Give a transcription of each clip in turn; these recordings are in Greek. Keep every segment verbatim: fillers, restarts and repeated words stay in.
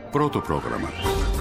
Πρώτο πρόγραμμα.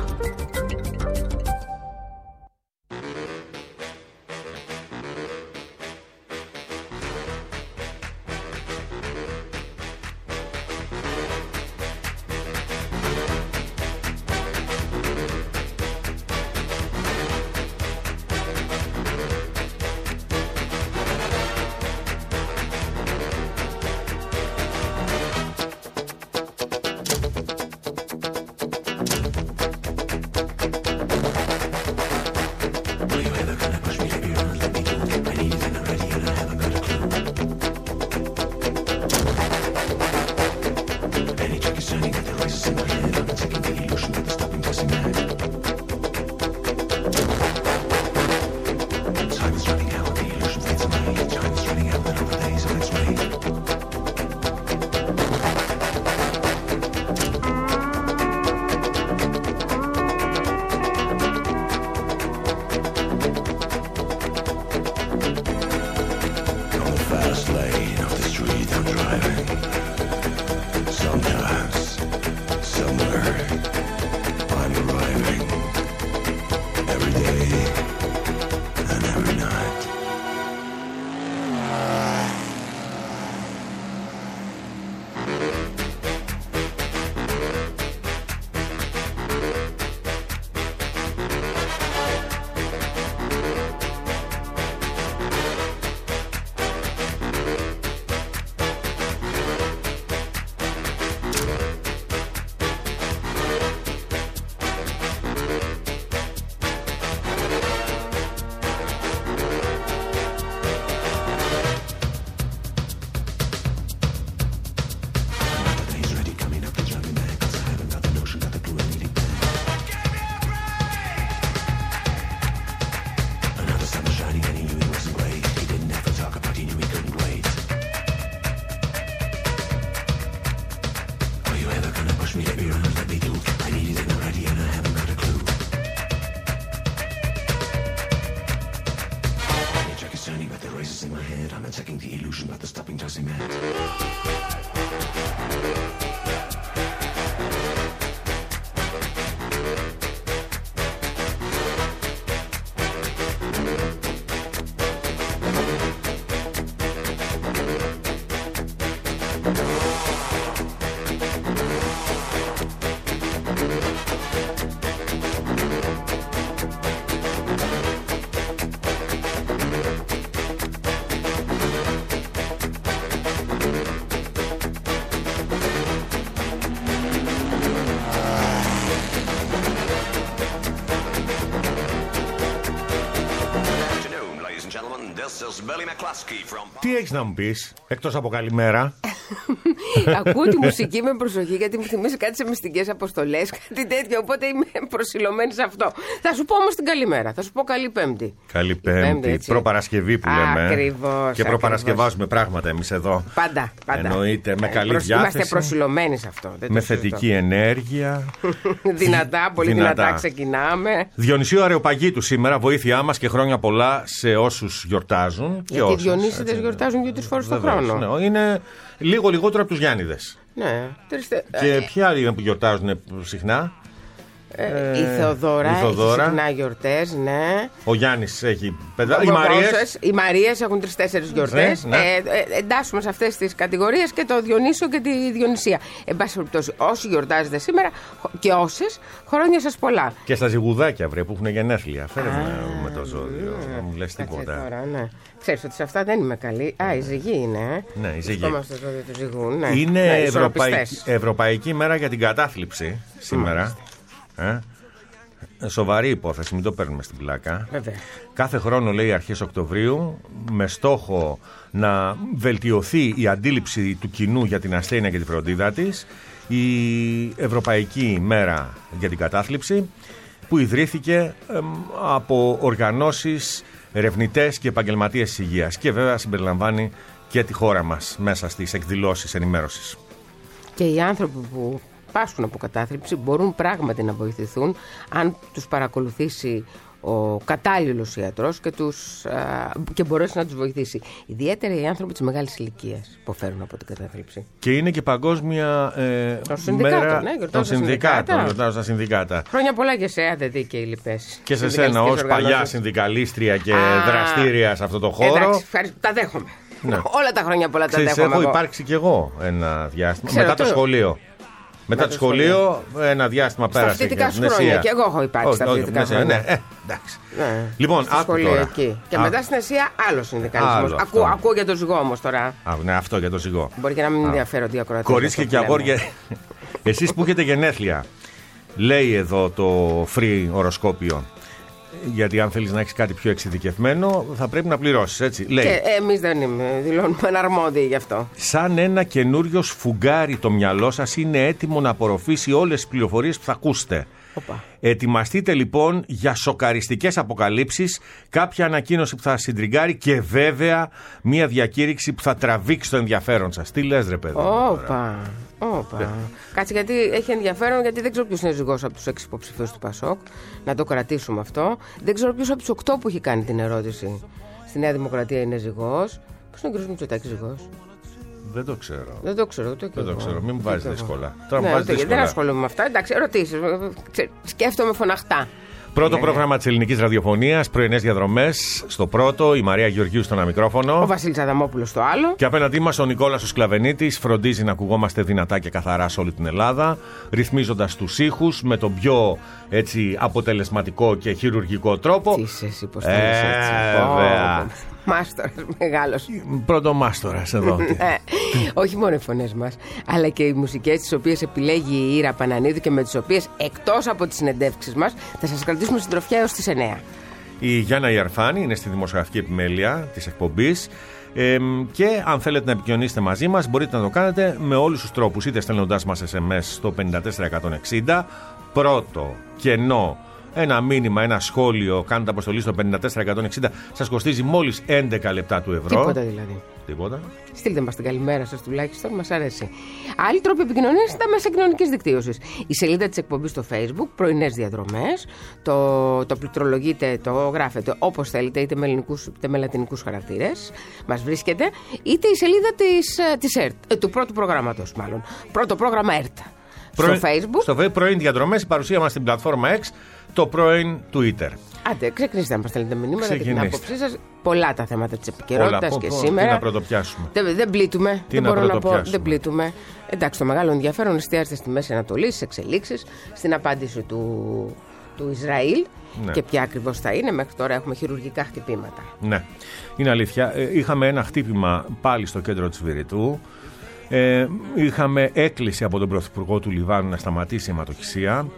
Τι έχεις να μου πεις, εκτός από καλημέρα? Ακούω τη μουσική με προσοχή, γιατί μου θυμίζει κάτι σε μυστικές αποστολές, κάτι τέτοιο. Οπότε είμαι προσιλωμένη σε αυτό. Θα σου πω όμως την καλημέρα. Θα σου πω καλή Πέμπτη. Καλή Πέμπτη. Προπαρασκευή που λέμε. Ακριβώς. Και προπαρασκευάζουμε πράγματα εμείς εδώ. Πάντα. πάντα. Εννοείται. Με καλή Προσ... διάθεση. Είμαστε προσιλωμένοι σε αυτό. Με θετική ενέργεια. Δυνατά, πολύ δυνατά. δυνατά ξεκινάμε. Διονυσίου Αρεοπαγίτου σήμερα. Βοήθειά μας και χρόνια πολλά σε όσους γιορτάζουν. Γιατί οι Διονύσιδες γιορτάζουν δύο-τρεις φορές το χρόνο. Ναι, είναι λίγο λιγότερο από τους Γιάννηδες. Ναι. Και ε, ποιοι άλλοι που γιορτάζουν συχνά? Ε, η Θεοδώρα, η Θεοδώρα έχει συχνά γιορτές, ναι. Ο Γιάννης έχει παιδά. Οι Μαρίες. Οι Μαρίες έχουν τρεις-τέσσερις γιορτές. Ναι, ναι. Ε, ε, εντάσσουμε σε αυτές τις κατηγορίες και το Διονύσιο και τη Διονυσία. Εν πάση περιπτώσει, όσοι γιορτάζετε σήμερα και όσες, χρόνια σας πολλά. Και στα ζυγουδάκια, βρε, που έχουν γενέθλια. Φέρε με, με το ζώδιο. Δεν μου λες τίποτα. Τώρα, ναι. Ξέρεις ότι σε αυτά δεν είμαι καλή. Α, η ζυγή είναι. Ε. Ναι, η ζυγή. Στο ζώδιο του ζυγού, ναι. Είναι ναι, Ευρωπαϊκή, Ευρωπαϊκή μέρα για την κατάθλιψη σήμερα. Ε? Σοβαρή υπόθεση, μην το παίρνουμε στην πλάκα. Βέβαια. Κάθε χρόνο, λέει, αρχές Οκτωβρίου, με στόχο να βελτιωθεί η αντίληψη του κοινού για την ασθένεια και τη φροντίδα της, η Ευρωπαϊκή Μέρα για την Κατάθλιψη, που ιδρύθηκε ε, από οργανώσεις, ερευνητές και επαγγελματίες της υγείας, και βέβαια συμπεριλαμβάνει και τη χώρα μας μέσα στις εκδηλώσεις ενημέρωσης. Και οι άνθρωποι που πάσχουν από κατάθλιψη μπορούν πράγματι να βοηθηθούν αν τους παρακολουθήσει ο κατάλληλος ιατρός και, τους, α, και μπορέσει να τους βοηθήσει. Ιδιαίτερα οι άνθρωποι της μεγάλης ηλικίας που φέρουν από την κατάθλιψη. Και είναι και παγκόσμια ε, μέρα ναι, των συνδικάτων. Γιορτάζουν τα συνδικάτα. Χρόνια πολλά και σε άντε δίκαιη λοιπές. Και σε σένα ως παλιά συνδικαλίστρια και Α, δραστήρια σε αυτό το χώρο. Εντάξει, ευχαριστώ. Τα δέχομαι. Ναι. Όλα τα χρόνια πολλά τα δέχομαι. Έχω υπάρξει κι εγώ ένα διάστημα. Ξέρω, μετά το, το σχολείο. Μετά το, το σχολείο, σχολείο, ένα διάστημα πέρασε. Στα φοιτητικά σου χρόνια. Και εγώ έχω υπάρξει στα φοιτητικά χρόνια. Ναι, ε, εντάξει. Ναι. Λοιπόν, άκου τώρα. Εκεί. Και Α, μετά στην Ασία άλλο συνδικαλισμό. Ακούω, ακούω για το ζυγό όμως τώρα. Α, ναι, αυτό για το ζυγό. Μπορεί και να μην ενδιαφέρονται οι ακροατές. Κορίτσια και αγόρια. Εσείς που έχετε γενέθλια, λέει εδώ το free οροσκόπιο. Γιατί αν θέλεις να έχεις κάτι πιο εξειδικευμένο, θα πρέπει να πληρώσεις, έτσι. Λέει. Και εμείς δεν είμαι, δηλώνουμε αναρμόδιοι γι' αυτό. Σαν ένα καινούριο σφουγγάρι το μυαλό σας είναι έτοιμο να απορροφήσει όλες τις πληροφορίες που θα ακούσετε. Οπα. Ετοιμαστείτε λοιπόν για σοκαριστικές αποκαλύψεις, κάποια ανακοίνωση που θα συντριγκάρει και βέβαια μια διακήρυξη που θα τραβήξει το ενδιαφέρον σας. Τι λες ρε παιδί? Όπα. Όπα. Κάτσε, γιατί έχει ενδιαφέρον, γιατί δεν ξέρω ποιος είναι ζυγός από τους έξι υποψηφίους του Πασόκ. Να το κρατήσουμε αυτό. Δεν ξέρω ποιος από τους οκτώ που έχει κάνει την ερώτηση στη Νέα Δημοκρατία είναι ζυγός. Πώς είναι ο κ. Μητσοτάκης ζυγός? Δεν το ξέρω. Δεν το ξέρω. Το δεν το ξέρω. Μην μου βάζεις δύσκολα. Τώρα ναι, μου βάζεις δύσκολα. Δεν ασχολούμαι με αυτά. Εντάξει, ερωτήσεις. Σκέφτομαι φωναχτά. Πρώτο ναι, πρόγραμμα ναι. της ελληνικής ραδιοφωνίας, πρωινές διαδρομές στο πρώτο, η Μαρία Γεωργίου στο ένα μικρόφωνο. Ο Βασίλης Αδαμόπουλος στο άλλο. Και απέναντί μας ο Νικόλας ο Σκλαβενίτης φροντίζει να ακουγόμαστε δυνατά και καθαρά σε όλη την Ελλάδα, ρυθμίζοντας τους ήχους με τον πιο έτσι, αποτελεσματικό και χειρουργικό τρόπο. Τι είσαι, υποστηρίζεις έτσι. Βέβαια. Μάστορας μεγάλος. Πρώτο μάστορας εδώ. Όχι μόνο οι φωνές μας, αλλά και οι μουσικές τις οποίες επιλέγει η Ήρα Πανανίδου και με τις οποίες εκτός από τις συνεντεύξεις μας θα σας κρατήσουμε συντροφιά έως τις εννιά. Η Γιάννα Ιαρφάνη είναι στη δημοσιογραφική επιμέλεια της εκπομπής. Ε, και αν θέλετε να επικοινωνήσετε μαζί μας μπορείτε να το κάνετε με όλους τους τρόπους, είτε στέλνοντάς μας ες εμ ες στο πέντε τέσσερα εκατόν εξήντα, πρώτο κενό, ένα μήνυμα, ένα σχόλιο, κάνετε αποστολή στο πέντε τέσσερα εκατόν εξήντα, σας κοστίζει μόλις έντεκα λεπτά του ευρώ. Τίποτα δηλαδή. Τίποτα. Στείλτε μας την καλημέρα σας τουλάχιστον, μας αρέσει. Άλλοι τρόποι επικοινωνίας είναι τα μέσα κοινωνικής δικτύωσης. Η σελίδα της εκπομπής στο Facebook, πρωινές διαδρομές, το, το πληκτρολογείτε, το γράφετε όπως θέλετε, είτε με ελληνικούς είτε με λατινικούς χαρακτήρες, μας βρίσκεται, είτε η σελίδα της, της ΕΡΤ, του πρώτου προγράμματος μάλλον. Πρώτο πρόγραμμα ΕΡΤ. Στο Facebook. Στο Facebook, πρωιν διαδρομές, η παρουσία μας στην πλατφόρμα X, το πρώην Twitter. Άντε, ξεκινήστε να μας στέλνετε μηνύματα και την άποψή σας. Πολλά τα θέματα της επικαιρότητας και σήμερα. Τι να πρωτοπιάσουμε. Δεν, δεν πλήττουμε. Τι δεν να μπορώ να πω. Δεν πλήττουμε. Εντάξει, το μεγάλο ενδιαφέρον εστιάζεται στη Μέση Ανατολή, στις εξελίξεις, στην απάντηση του, του Ισραήλ. Ναι. Και ποια ακριβώς θα είναι. Μέχρι τώρα έχουμε χειρουργικά χτυπήματα. Ναι, είναι αλήθεια. Είχαμε ένα χτύπημα πάλι στο κέντρο της Βηρητού. Ε, είχαμε έκκληση από τον Πρωθυπουργό του Λιβάνου να σταματήσει η αιματοχυσία.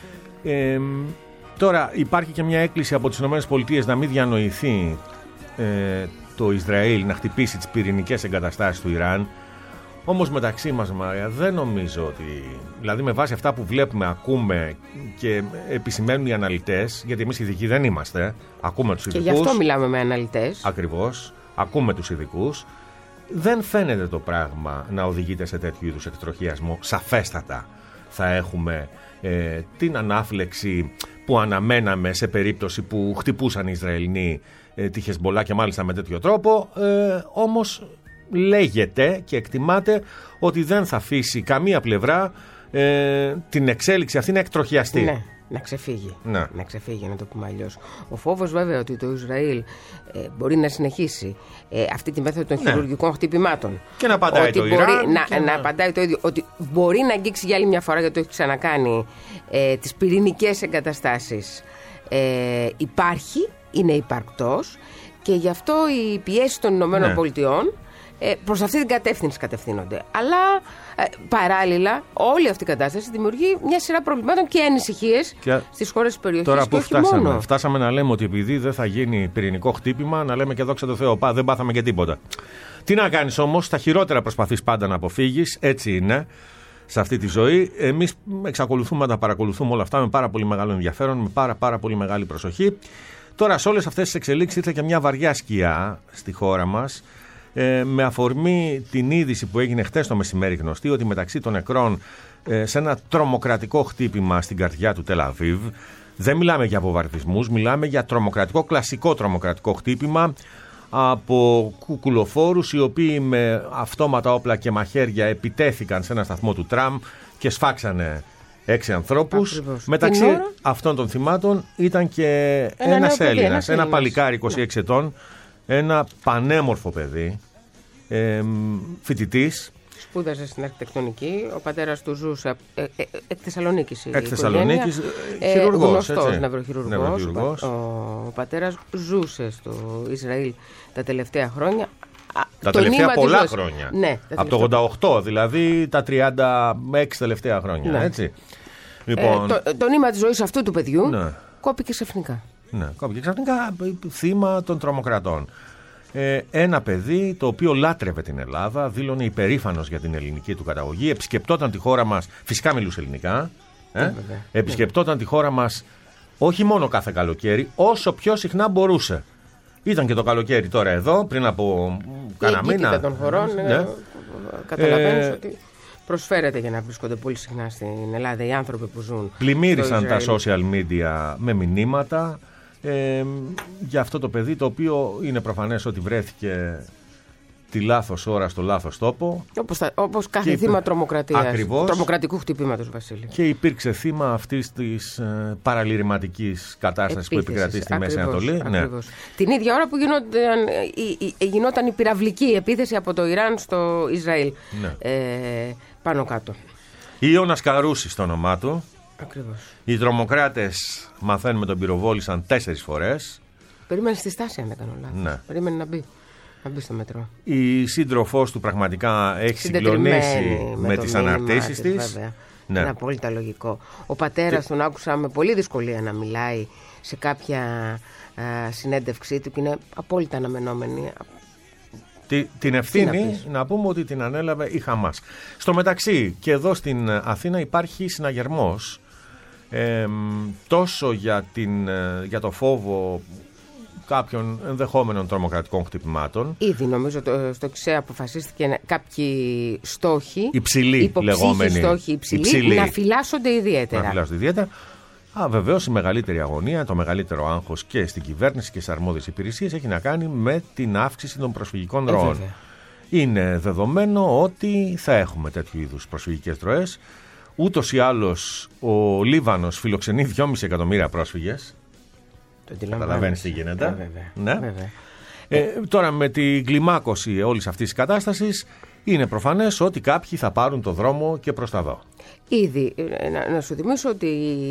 Ε, τώρα υπάρχει και μια έκκληση από τις ΗΠΑ να μην διανοηθεί ε, το Ισραήλ να χτυπήσει τις πυρηνικές εγκαταστάσεις του Ιράν. Όμως μεταξύ μας, Μαρία, δεν νομίζω ότι, δηλαδή με βάση αυτά που βλέπουμε, ακούμε και επισημαίνουν οι αναλυτές, γιατί εμείς ειδικοί δεν είμαστε, ακούμε τους ειδικούς. Και γι' αυτό μιλάμε με αναλυτές. Ακριβώς, ακούμε τους ειδικούς. Δεν φαίνεται το πράγμα να οδηγείται σε τέτοιου είδους εκτροχιασμό. Σαφέστατα θα έχουμε ε, την ανάφλεξη που αναμέναμε σε περίπτωση που χτυπούσαν οι Ισραηλινοί ε, τη Χεσμπολά και μάλιστα με τέτοιο τρόπο. Ε, όμως λέγεται και εκτιμάται ότι δεν θα αφήσει καμία πλευρά ε, την εξέλιξη αυτή να εκτροχιαστεί. Ναι. Να ξεφύγει. Ναι. Να ξεφύγει, να το πούμε αλλιώς. Ο φόβος βέβαια ότι το Ισραήλ ε, μπορεί να συνεχίσει ε, αυτή τη μέθοδο των ναι. χειρουργικών χτυπημάτων. Και να απαντάει ότι το μπορεί Ιράν. Να, και να απαντάει το ίδιο. Ότι μπορεί να αγγίξει για άλλη μια φορά, γιατί το έχει ξανακάνει, ε, τις πυρηνικές εγκαταστάσεις. Ε, υπάρχει, είναι υπαρκτός και γι' αυτό οι πιέσεις των Ηνωμένων ναι. Πολιτειών ε, προς αυτή την κατεύθυνση κατευθύνονται. Αλλά ε, παράλληλα όλη αυτή η κατάσταση δημιουργεί μια σειρά προβλημάτων και ανησυχίες στις χώρες της περιοχής. Τώρα και που όχι φτάσαμε, μόνο. φτάσαμε να λέμε ότι επειδή δεν θα γίνει πυρηνικό χτύπημα, να λέμε και δόξα τω Θεώ, πά, δεν πάθαμε και τίποτα. Τι να κάνεις όμως, τα χειρότερα προσπαθείς πάντα να αποφύγεις, έτσι είναι σε αυτή τη ζωή. Εμείς εξακολουθούμε να τα παρακολουθούμε όλα αυτά με πάρα πολύ μεγάλο ενδιαφέρον, με πάρα, πάρα πολύ μεγάλη προσοχή. Τώρα, σε όλες αυτές τις εξελίξεις ήρθε και μια βαριά σκιά στη χώρα μας. Ε, με αφορμή την είδηση που έγινε χτες το μεσημέρι γνωστή ότι μεταξύ των νεκρών ε, σε ένα τρομοκρατικό χτύπημα στην καρδιά του Τελ Αβίβ Δεν μιλάμε για βομβαρδισμούς, μιλάμε για τρομοκρατικό, κλασικό τρομοκρατικό χτύπημα από κουκουλοφόρους οι οποίοι με αυτόματα όπλα και μαχαίρια επιτέθηκαν σε ένα σταθμό του τραμ και σφάξανε έξι ανθρώπους. Ακριβώς. Μεταξύ ώρα... αυτών των θυμάτων ήταν και ένα ένας Έλληνας, ένα παλικάρι είκοσι έξι ναι. ετών, ένα πανέμορφο παιδί, ε, φοιτητής. Σπούδασε στην αρχιτεκτονική. Ο πατέρας του ζούσε ε, ε, εκ Θεσσαλονίκης. Εκ Θεσσαλονίκης, ε, χειρουργός. Γνωστός νευροχειρουργός. Ο, ο πατέρας ζούσε στο Ισραήλ τα τελευταία χρόνια. Τα τελευταία πολλά χρόνια. Ναι, από το ογδόντα οκτώ, δηλαδή τα τριάντα έξι τελευταία χρόνια. Ναι. Έτσι. Λοιπόν... Ε, το, το νήμα της ζωής αυτού του παιδιού ναι. κόπηκε ξαφνικά. Ναι, κόπηκε ξαφνικά θύμα των τρομοκρατών. Ε, ένα παιδί το οποίο λάτρευε την Ελλάδα, δήλωνε υπερήφανος για την ελληνική του καταγωγή, επισκεπτόταν τη χώρα μας, φυσικά μιλούσε ελληνικά, ε, ε, επισκεπτόταν τη χώρα μας όχι μόνο κάθε καλοκαίρι, όσο πιο συχνά μπορούσε. Ήταν και το καλοκαίρι τώρα εδώ, πριν από κάνα μήνα. των χωρών, ναι. Καταλαβαίνεις ε, ότι προσφέρεται για να βρίσκονται πολύ συχνά στην Ελλάδα οι άνθρωποι που ζουν. Πλημμύρισαν τα social media με μηνύματα ε, για αυτό το παιδί, το οποίο είναι προφανές ότι βρέθηκε τη λάθος ώρα στο λάθος τόπο. Όπως, τα, όπως κάθε θύμα υπ... τρομοκρατίας, ακριβώς, τρομοκρατικού χτυπήματος, Βασίλη. Και υπήρξε θύμα αυτής της ε, παραλυρηματικής κατάστασης που επικρατεί στη Μέση Ανατολή. Ναι. Την ίδια ώρα που γινόταν η, η, γινόταν η πυραυλική επίθεση από το Ιράν στο Ισραήλ. Ναι. Ε, πάνω κάτω. Ιώνας Καρούσης το όνομά του. Ακριβώς. Οι τρομοκράτες, μαθαίνουμε, τον πυροβόλησαν τέσσερις φορές. Περίμενε στη στάση, αν δεν κάνω λάθος. Ναι. Περίμενε να μπει. Να μπει στο μετρό. Η σύντροφός του πραγματικά έχει συγκλονίσει με, με τις αναρτήσεις της. Βέβαια. Ναι. Είναι απόλυτα λογικό. Ο πατέρας και... τον άκουσα με πολύ δυσκολία να μιλάει σε κάποια α, συνέντευξή του και είναι απόλυτα αναμενόμενη. Τη, την ευθύνη να, να πούμε ότι την ανέλαβε η Χαμάς. Στο μεταξύ και εδώ στην Αθήνα υπάρχει συναγερμός ε, τόσο για, την, για το φόβο κάποιων ενδεχόμενων τρομοκρατικών χτυπημάτων. Ήδη νομίζω το, στο ΞΕ αποφασίστηκε κάποιοι στόχοι, υψηλοί λεγόμενοι, στόχοι υψηλοί, υψηλοί, να φυλάσσονται ιδιαίτερα. Να φυλάσσονται ιδιαίτερα. Α, βεβαίως η μεγαλύτερη αγωνία, το μεγαλύτερο άγχος και στην κυβέρνηση και στις αρμόδιες υπηρεσίες έχει να κάνει με την αύξηση των προσφυγικών ροών. Ε, Είναι δεδομένο ότι θα έχουμε τέτοιου είδους προσφυγικές ροές. Ούτως ή άλλως ο Λίβανος φιλοξενεί δυόμισι εκατομμύρια πρόσφυγες. Καταλαβαίνεις τι γίνεται. Ε, βέβαια. Ναι. Βέβαια. Ε, τώρα με την κλιμάκωση όλης αυτής της κατάστασης είναι προφανές ότι κάποιοι θα πάρουν το δρόμο και προς τα δω. Ήδη, να, να σου θυμίσω ότι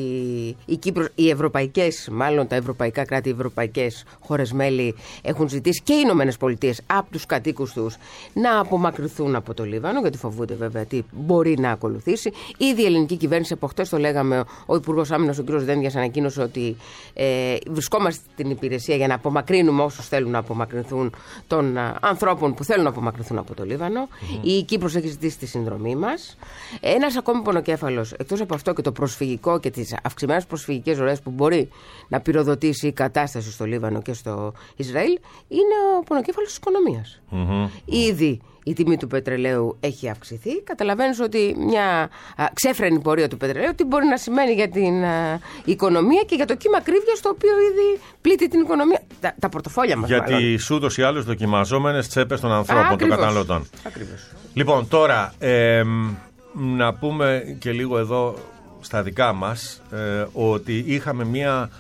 οι, Κύπρος, οι ευρωπαϊκές, μάλλον τα ευρωπαϊκά κράτη, οι ευρωπαϊκές χώρες μέλη έχουν ζητήσει και οι Ηνωμένες Πολιτείες από τους κατοίκους τους να απομακρυνθούν από το Λίβανο, γιατί φοβούνται βέβαια τι μπορεί να ακολουθήσει. Ήδη η ελληνική κυβέρνηση, από χτες το λέγαμε, ο Υπουργός Άμυνας, ο κ. Δένδιας, ανακοίνωσε ότι ε, βρισκόμαστε στην υπηρεσία για να απομακρύνουμε όσους θέλουν να απομακρυνθούν των α, ανθρώπων που θέλουν να απομακρυνθούν από το Λίβανο. Mm-hmm. Η Κύπρος έχει ζητήσει τη συνδρομή μας. Ένας ακόμη πονοκέφαλος, εκτός από αυτό και το προσφυγικό και τις αυξημένες προσφυγικές ροές που μπορεί να πυροδοτήσει η κατάσταση στο Λίβανο και στο Ισραήλ, είναι ο πονοκέφαλος της οικονομίας. Mm-hmm. Ήδη η τιμή του πετρελαίου έχει αυξηθεί. Καταλαβαίνεις ότι μια α, ξέφρενη πορεία του πετρελαίου τι μπορεί να σημαίνει για την α, οικονομία και για το κύμα ακρίβειας το οποίο ήδη πλήττει την οικονομία. Τα, τα πορτοφόλια μας. Για τις ούτως ή άλλως δοκιμαζόμενες τσέπες των ανθρώπων, των καταναλωτών. Ακριβώς. Λοιπόν, τώρα ε, να πούμε και λίγο εδώ στα δικά μας ε, ότι είχαμε μια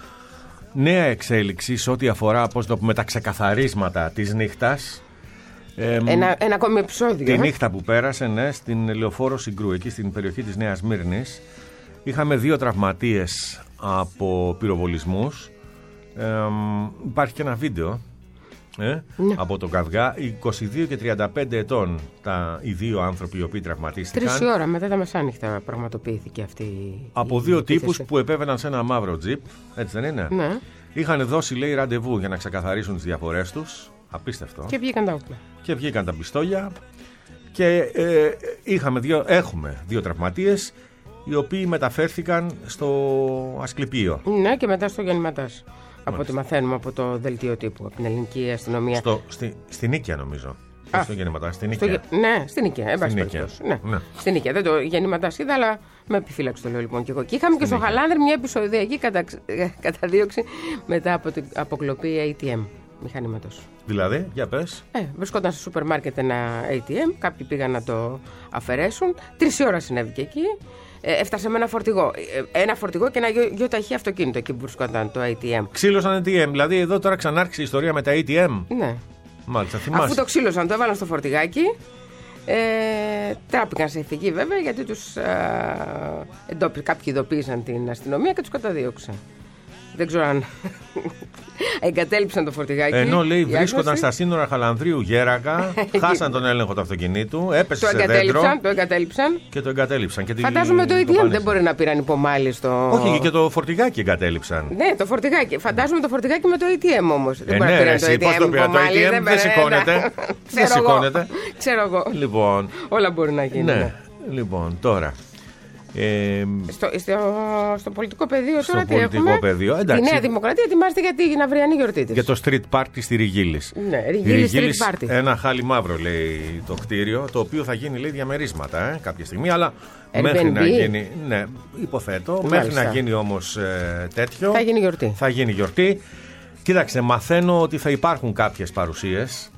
νέα εξέλιξη σε ό,τι αφορά, πώς το πούμε, τα ξεκαθαρίσματα της νύχτας. Ε, ένα, ένα ακόμη επεισόδιο. Τη ε? νύχτα που πέρασε, ναι, στην Λεωφόρο Συγκρού, εκεί στην περιοχή της Νέας Μύρνης, είχαμε δύο τραυματίες από πυροβολισμούς. Ε, υπάρχει και ένα βίντεο ε, ναι. από τον καυγά. είκοσι δύο και τριάντα πέντε ετών τα, οι δύο άνθρωποι οι οποίοι τραυματίστηκαν. Τρεις η ώρα μετά τα μεσάνυχτα πραγματοποιήθηκε αυτή η από δύο τύπους που επέβαιναν σε ένα μαύρο τζιπ. Έτσι δεν είναι? Ναι. Είχαν δώσει, λέει, ραντεβού για να ξεκαθαρίσουν τις διαφορές τους. Απίστευτο. Και βγήκαν τα όπλα. Και βγήκαν τα πιστόλια. Και ε, είχαμε δύο, έχουμε δύο τραυματίες, οι οποίοι μεταφέρθηκαν στο Ασκληπείο. Ναι, και μετά στο Γεννηματάς. Από ό,τι μαθαίνουμε από το δελτίο τύπου, από την ελληνική αστυνομία. Στο, στη, στη Νίκαια, νομίζω. Α, στο γεννηματά, στην Ικαία. Στο, ναι, στην Ικαία. Στην Ικαία. Ναι. Ναι. Στην Ικαία. Δεν το γεννηματά είδα, αλλά με επιφύλαξη το λέω λοιπόν και εγώ. Και είχαμε στην και στο Χαλάνδρ μια επεισοδιακή κατα... καταδίωξη μετά από την αποκλοπή έι τι εμ μηχανήματος. Δηλαδή, για πες. Ε, βρισκόταν στο σούπερ μάρκετ ένα έι τι εμ, κάποιοι πήγαν να το αφαιρέσουν. Τρεις ώρα συνέβη και εκεί. Ε, έφτασε με ένα φορτηγό. Ε, ένα φορτηγό και ένα γεωταχή αυτοκίνητο εκεί που βρισκόταν το έι τι εμ. Ξύλωσαν έι τι εμ. Δηλαδή, εδώ τώρα ξανάρχισε η ιστορία με τα έι τι εμ. Ναι. Μάλιστα, θυμάσαι. Αφού το ξύλωσαν, το έβαλαν στο φορτηγάκι. Ε, τράπηκαν σε ηθική βέβαια, γιατί τους ε, εντόπι, κάποιοι ειδοποίησαν την αστυνομία και τους καταδίωξαν. Δεν ξέρω αν εγκατέλειψαν το φορτηγάκι. Ενώ λέει βρίσκονταν στα σύνορα Χαλανδρίου Γέρακα, χάσαν τον έλεγχο του αυτοκινήτου, έπεσε σε δέντρο. Το εγκατέλειψαν. Και το εγκατέλειψαν. Και φαντάζομαι το έι τι εμ δεν μπορεί να πήραν υπομάλι στο. Όχι, και το φορτηγάκι εγκατέλειψαν. Ναι, το φορτηγάκι. Φαντάζομαι το φορτηγάκι με το έι τι εμ όμως. Ε, ναι, εσύ πώς το πήρα το έι τι εμ, δεν σηκώνεται. Δεν σηκώνεται. Ξέρω εγώ. Λοιπόν. Όλα μπορεί να γίνει. Ναι, λοιπόν, τώρα. Ε, στο, στο, στο πολιτικό πεδίο στο τώρα πολιτικό τι έχουμε. Πεδίο, εντάξει. Η Νέα Δημοκρατία ετοιμάζεται για την αυριανή γιορτή της. Για το street party στη Ριγίλης. Ναι, Ριγίλης street party. Ένα χάλι μαύρο λέει το κτίριο, το οποίο θα γίνει λέει διαμερίσματα ε, κάποια στιγμή, αλλά Airbnb. Μέχρι να γίνει, ναι, υποθέτω, Μάλιστα. μέχρι να γίνει όμως ε, τέτοιο. Θα γίνει γιορτή. Θα γίνει γιορτή. Κοίταξε, μαθαίνω ότι θα υπάρχουν κάποιες παρουσίες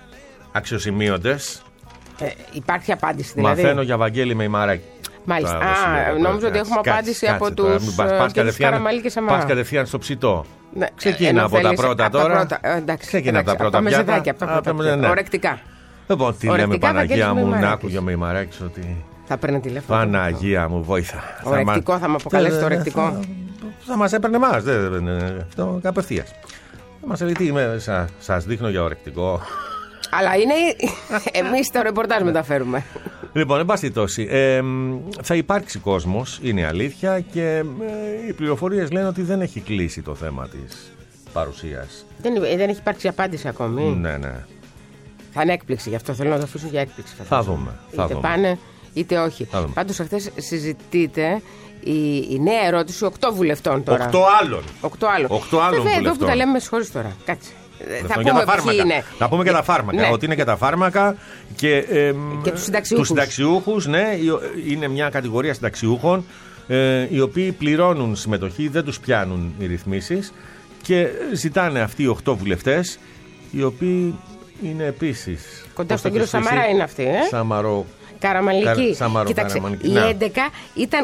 αξιοσημείωτες. Ε, υπάρχει απάντηση δηλαδή. Μαθαίνω για Βαγγέλη Μεϊμαράκη. Μάλιστα. Α, νόμιζα ότι έχουμε απάντηση από τους Καραμαλή και Σαμαρά. Πας κατευθείαν στο ψητό. Ναι. Ξεκίνα από τα πρώτα από τώρα. Τα πρώτα. Εντάξει, Ξεκίνα από τα πρώτα πιάτα. Μεζεδάκια, από τα πρώτα. Ναι. Ορεκτικά. Λοιπόν, τι λέμε Παναγία μου, να άκουγε ο Μεϊμαράκης ότι. Θα παίρνει τηλέφωνο. Παναγία μου, βόηθα. Ορεκτικό, θα με αποκαλέσει το ορεκτικό. Θα μας έπαιρνε εμάς. Αυτό απευθείας. Μας λέει τι σας δείχνω για ορεκτικό. Αλλά είναι. Εμείς το ρεπορτάζ μεταφέρουμε. Λοιπόν, εν πάση τόση, ε, θα υπάρξει κόσμος, είναι αλήθεια, και ε, οι πληροφορίες λένε ότι δεν έχει κλείσει το θέμα της παρουσίας. Δεν, δεν έχει υπάρξει απάντηση ακόμη. Ναι, ναι. Θα είναι έκπληξη, γι' αυτό θέλω να το αφήσω για έκπληξη. Θα δούμε. Θα είτε δούμε. πάνε είτε όχι. Πάντως αυτές συζητείται η, η νέα ερώτηση οκτώ βουλευτών τώρα. Οκτώ άλλων. Οκτώ άλλων. Οκτώ άλλων Βέβαια, βουλευτών. εδώ που τα λέμε με συγχωρείς τώρα. Κάτσε. Θα πούμε για τα φάρμακα. Είναι. Να πούμε και τα φάρμακα. Ναι. Ότι είναι και τα φάρμακα και, ε, και τους συνταξιούχους. Τους συνταξιούχους, ναι, είναι μια κατηγορία συνταξιούχων ε, οι οποίοι πληρώνουν συμμετοχή, δεν τους πιάνουν οι ρυθμίσεις και ζητάνε αυτοί οι οκτώ βουλευτές, οι οποίοι είναι επίσης. Κοντά στον κύριο Σαμαρά είναι αυτοί, ε? Σαμαρό. Καραμαλική. Σαμαρό, Κοίταξε, καραμαλική. Οι έντεκα ήταν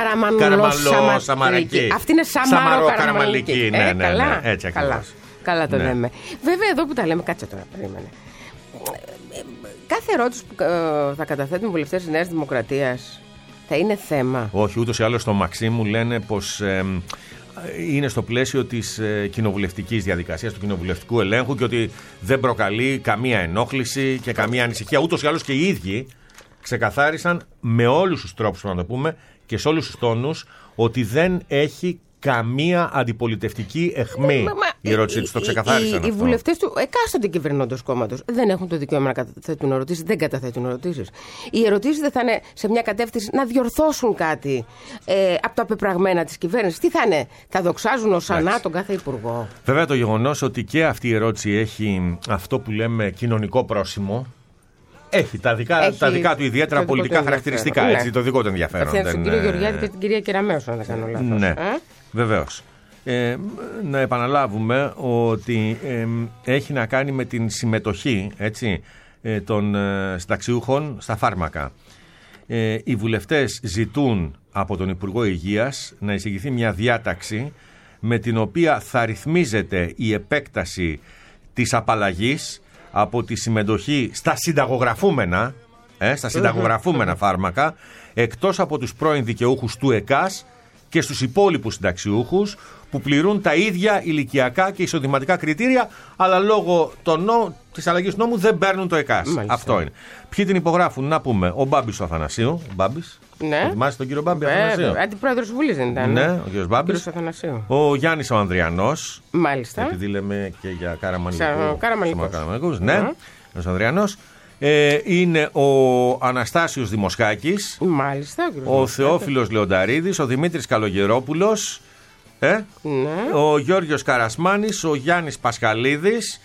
καραμανολό-σαμαρική. Αυτή είναι Σαμαρό-καραμαλική. Ναι, ναι, ναι, καλά. Ναι, έτσι ακριβώς. Καλά. Καλά το ναι. λέμε. Βέβαια, εδώ που τα λέμε, κάτσε τώρα, περίμενε. Κάθε ερώτηση που θα καταθέτουν οι βουλευτές της Νέας Δημοκρατίας θα είναι θέμα. Όχι, ούτως ή άλλως στο Μαξίμου λένε πως ε, είναι στο πλαίσιο της ε, κοινοβουλευτικής διαδικασίας, του κοινοβουλευτικού ελέγχου και ότι δεν προκαλεί καμία ενόχληση και καμία ανησυχία. Ούτως ή άλλως και οι ίδιοι ξεκαθάρισαν με όλους τους τρόπους, να το πούμε, και σε όλους τους τόνους, ότι δεν έχει καμία αντιπολιτευτική αιχμή. Μα, η ερώτησή του το ξεκαθάρισαν. Οι, οι βουλευτές του εκάστοτε κυβερνώντος κόμματος δεν έχουν το δικαίωμα να καταθέτουν ερωτήσεις, δεν καταθέτουν ερωτήσεις. Οι ερωτήσεις δεν θα είναι σε μια κατεύθυνση να διορθώσουν κάτι ε, από τα πεπραγμένα της κυβέρνησης. Τι θα είναι, θα δοξάζουν ως ανά τον κάθε υπουργό. Βέβαια, το γεγονός ότι και αυτή η ερώτηση έχει αυτό που λέμε κοινωνικό πρόσημο. Έχει τα δικά, έχει τα δικά του ιδιαίτερα πολιτικά χαρακτηριστικά. Ναι. Έτσι, το δικό του ενδιαφέρον. Απευθεία στον κύριο Γεωργιάδη και την κυρία Κεραμέως, αν δεν κάνω λάθος. Ναι, ε? βεβαίως. Ε, να επαναλάβουμε ότι ε, έχει να κάνει με την συμμετοχή έτσι, ε, των ε, συνταξιούχων στα φάρμακα. Ε, οι βουλευτές ζητούν από τον Υπουργό Υγείας να εισηγηθεί μια διάταξη με την οποία θα ρυθμίζεται η επέκταση της απαλλαγής από τη συμμετοχή στα συνταγογραφούμενα, ε, στα συνταγογραφούμενα φάρμακα, εκτός από τους πρώην δικαιούχους του ΕΚΑΣ και στους υπόλοιπους συνταξιούχους που πληρούν τα ίδια ηλικιακά και εισοδηματικά κριτήρια, αλλά λόγω νο... της αλλαγής νόμου δεν παίρνουν το ΕΚΑΣ. Μάλιστα. Αυτό είναι. Ποιοι την υπογράφουν, να πούμε, ο Μπάμπης ο Αθανασίου. Ο Μπάμπης. Ναι. Θυμάσαι τον κύριο Μπάμπη ε, Αθανασίου. Αντιπρόεδρος της Βουλής δεν ήταν. Ναι, ο κύριος Μπάμπης. Ο Γιάννης ο Ανδριανός. Μάλιστα. Επειδή λέμε και για Καραμανλικούς. Ναι, ο Ανδριανός. Ε, είναι ο Αναστάσιος Δημοσχάκης. Μάλιστα. Ο, ο Θεόφιλος Λεονταρίδης. Ο Δημήτρης Καλογερόπουλος. Ε, ναι. Ο Γιώργος Καρασμάνης. Ο Γιάννης Πασχαλίδης.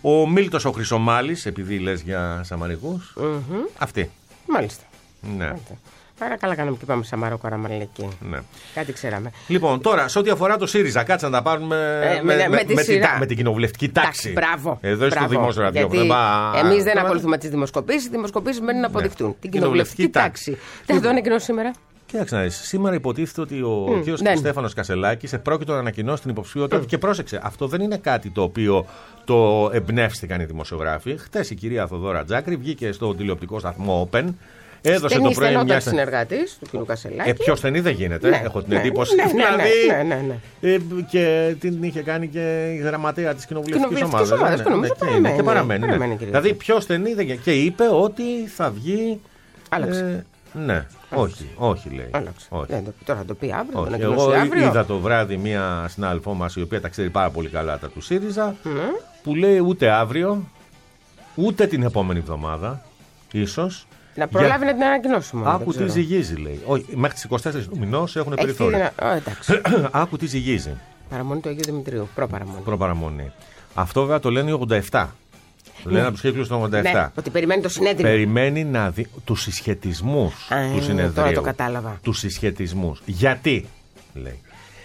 Ο Μίλτος ο Χρυσομάλης, επειδή λες για Σαμαρικούς. Mm-hmm. Αυτή. Μάλιστα. Ναι. Μάλιστα. Άρα καλά κάναμε και πάμε Σαμαρό Καραμαλική. Ναι. Κάτι ξέραμε. Λοιπόν, τώρα, σε ό,τι αφορά το ΣΥΡΙΖΑ, κάτσε να τα πάρουμε ε, με, με, με, με, τη με, με την κοινοβουλευτική τάξη. Μπράβο. Εδώ στο δημόσιο ραδιόφωνο. Εμείς δεν ακολουθούμε τις δημοσκοπήσεις. Οι δημοσκοπήσεις μένουν να αποδειχτούν. Ναι. Την κοινοβουλευτική τάξη. τάξη. Δεν θα το ανακοινώσει σήμερα. Κοίταξε να δεις. Σήμερα υποτίθεται ότι ο mm, κ. Ναι. Στέφανος Κασελάκης επρόκειτο να ανακοινώσει την υποψηφιότητά του. Mm. Και πρόσεξε, αυτό δεν είναι κάτι το οποίο το εμπνεύστηκαν οι δημοσιογράφοι. Χτες η κυρία Θοδώρα Τζάκρη βγήκε στο τηλεοπτικό σταθμό Open. Έδωσε στενή, το πρωί μια συνεργάτης του κ. Κασελάκη. Ε, πιο στενή δεν γίνεται, ναι, έχω την ναι, εντύπωση. Ναι, δηλαδή, ναι, ναι, ναι, ναι. Ε, και την είχε κάνει και η γραμματέα της κοινοβουλευτικής ομάδας. ομάδας ναι, ναι, και παραμένει. Και παραμένει, ναι. Ναι. Δηλαδή πιο στενή δεν γίνεται. Και είπε ότι θα βγει. Άλλαξε. Ε, ναι, όχι, όχι λέει. Όχι. Δεν, τώρα θα το πει αύριο. Όχι. Εγώ αύριο. Είδα το βράδυ μία συνάδελφό μας η οποία τα ξέρει πάρα πολύ καλά τα του ΣΥΡΙΖΑ mm. που λέει ούτε αύριο ούτε την επόμενη εβδομάδα ίσως. Να προλάβει για... να την ανακοινώσουμε. Άκου τι ζυγίζει, λέει. Όχι, μέχρι τις εικοστή τέσσερις του μηνός έχουν περιθώρια. Δυνα... Άκου τι ζυγίζει. Παραμονή του Αγίου Δημητρίου. Προπαραμονή. Προπαραμονή. Αυτό βέβαια το λένε οι ογδόντα επτά. Το λένε από τους κύκλους του ογδόντα επτά. Ναι, ότι περιμένει το συνέδριο. Περιμένει να δει τους συσχετισμούς του συνεδρίου. Τώρα το κατάλαβα. Τους συσχετισμούς. Γιατί, λέει.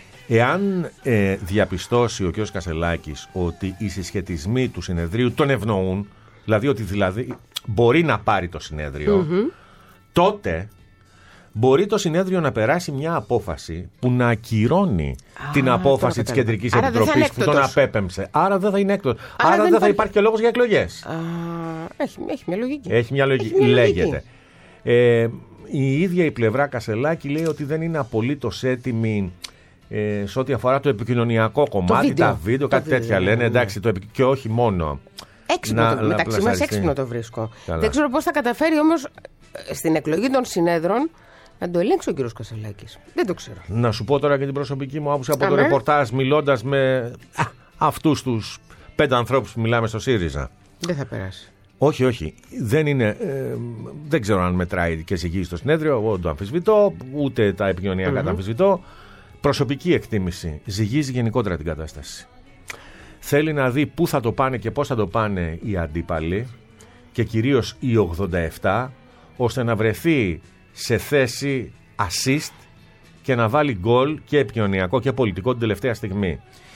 Εάν ε, διαπιστώσει ο κ. Κασελάκης ότι οι συσχετισμοί του συνεδρίου τον ευνοούν, δηλαδή ότι δηλαδή μπορεί να πάρει το συνέδριο, mm-hmm. τότε μπορεί το συνέδριο να περάσει μια απόφαση που να ακυρώνει Α, την απόφαση της Κεντρικής Άρα Επιτροπής που τον απέπεμψε. Άρα δεν θα είναι έκτοτος. Άρα, Άρα δεν, δεν θα υπάρχει... υπάρχει και λόγος για εκλογές. Α, έχει, έχει μια λογική. Έχει μια λογική. Έχει μια Λέγεται. Λογική. Ε, η ίδια η πλευρά Κασελάκη λέει ότι δεν είναι απολύτως έτοιμη ε, σε ό,τι αφορά το επικοινωνιακό κομμάτι, βίντεο. τα βίντεο, το κάτι βίντεο, τέτοια ναι, λένε. Ναι. Εντάξει, το επι... και όχι μόνο. Έξυπνο να, το, μεταξύ μας έξυπνο το βρίσκω. Καλά. Δεν ξέρω πώς θα καταφέρει όμως στην εκλογή των συνέδρων να το ελέγξει ο κ. Κασελάκης. Δεν το ξέρω. Να σου πω τώρα και την προσωπική μου άποψη από Αμέ. το ρεπορτάζ, μιλώντας με α, αυτούς τους πέντε ανθρώπους που μιλάμε στο ΣΥΡΙΖΑ. Δεν θα περάσει. Όχι, όχι. Δεν, είναι, ε, δεν ξέρω αν μετράει και εισηγήσει στο συνέδριο. Εγώ το αμφισβητώ. Ούτε τα επικοινωνιακά mm-hmm. τα αμφισβητώ. Προσωπική εκτίμηση. Ζυγίζει γενικότερα την κατάσταση. Θέλει να δει πού θα το πάνε και πώς θα το πάνε οι αντίπαλοι και κυρίως οι ογδόντα επτά, ώστε να βρεθεί σε θέση assist και να βάλει γκολ και επικοινωνιακό και πολιτικό την τελευταία στιγμή.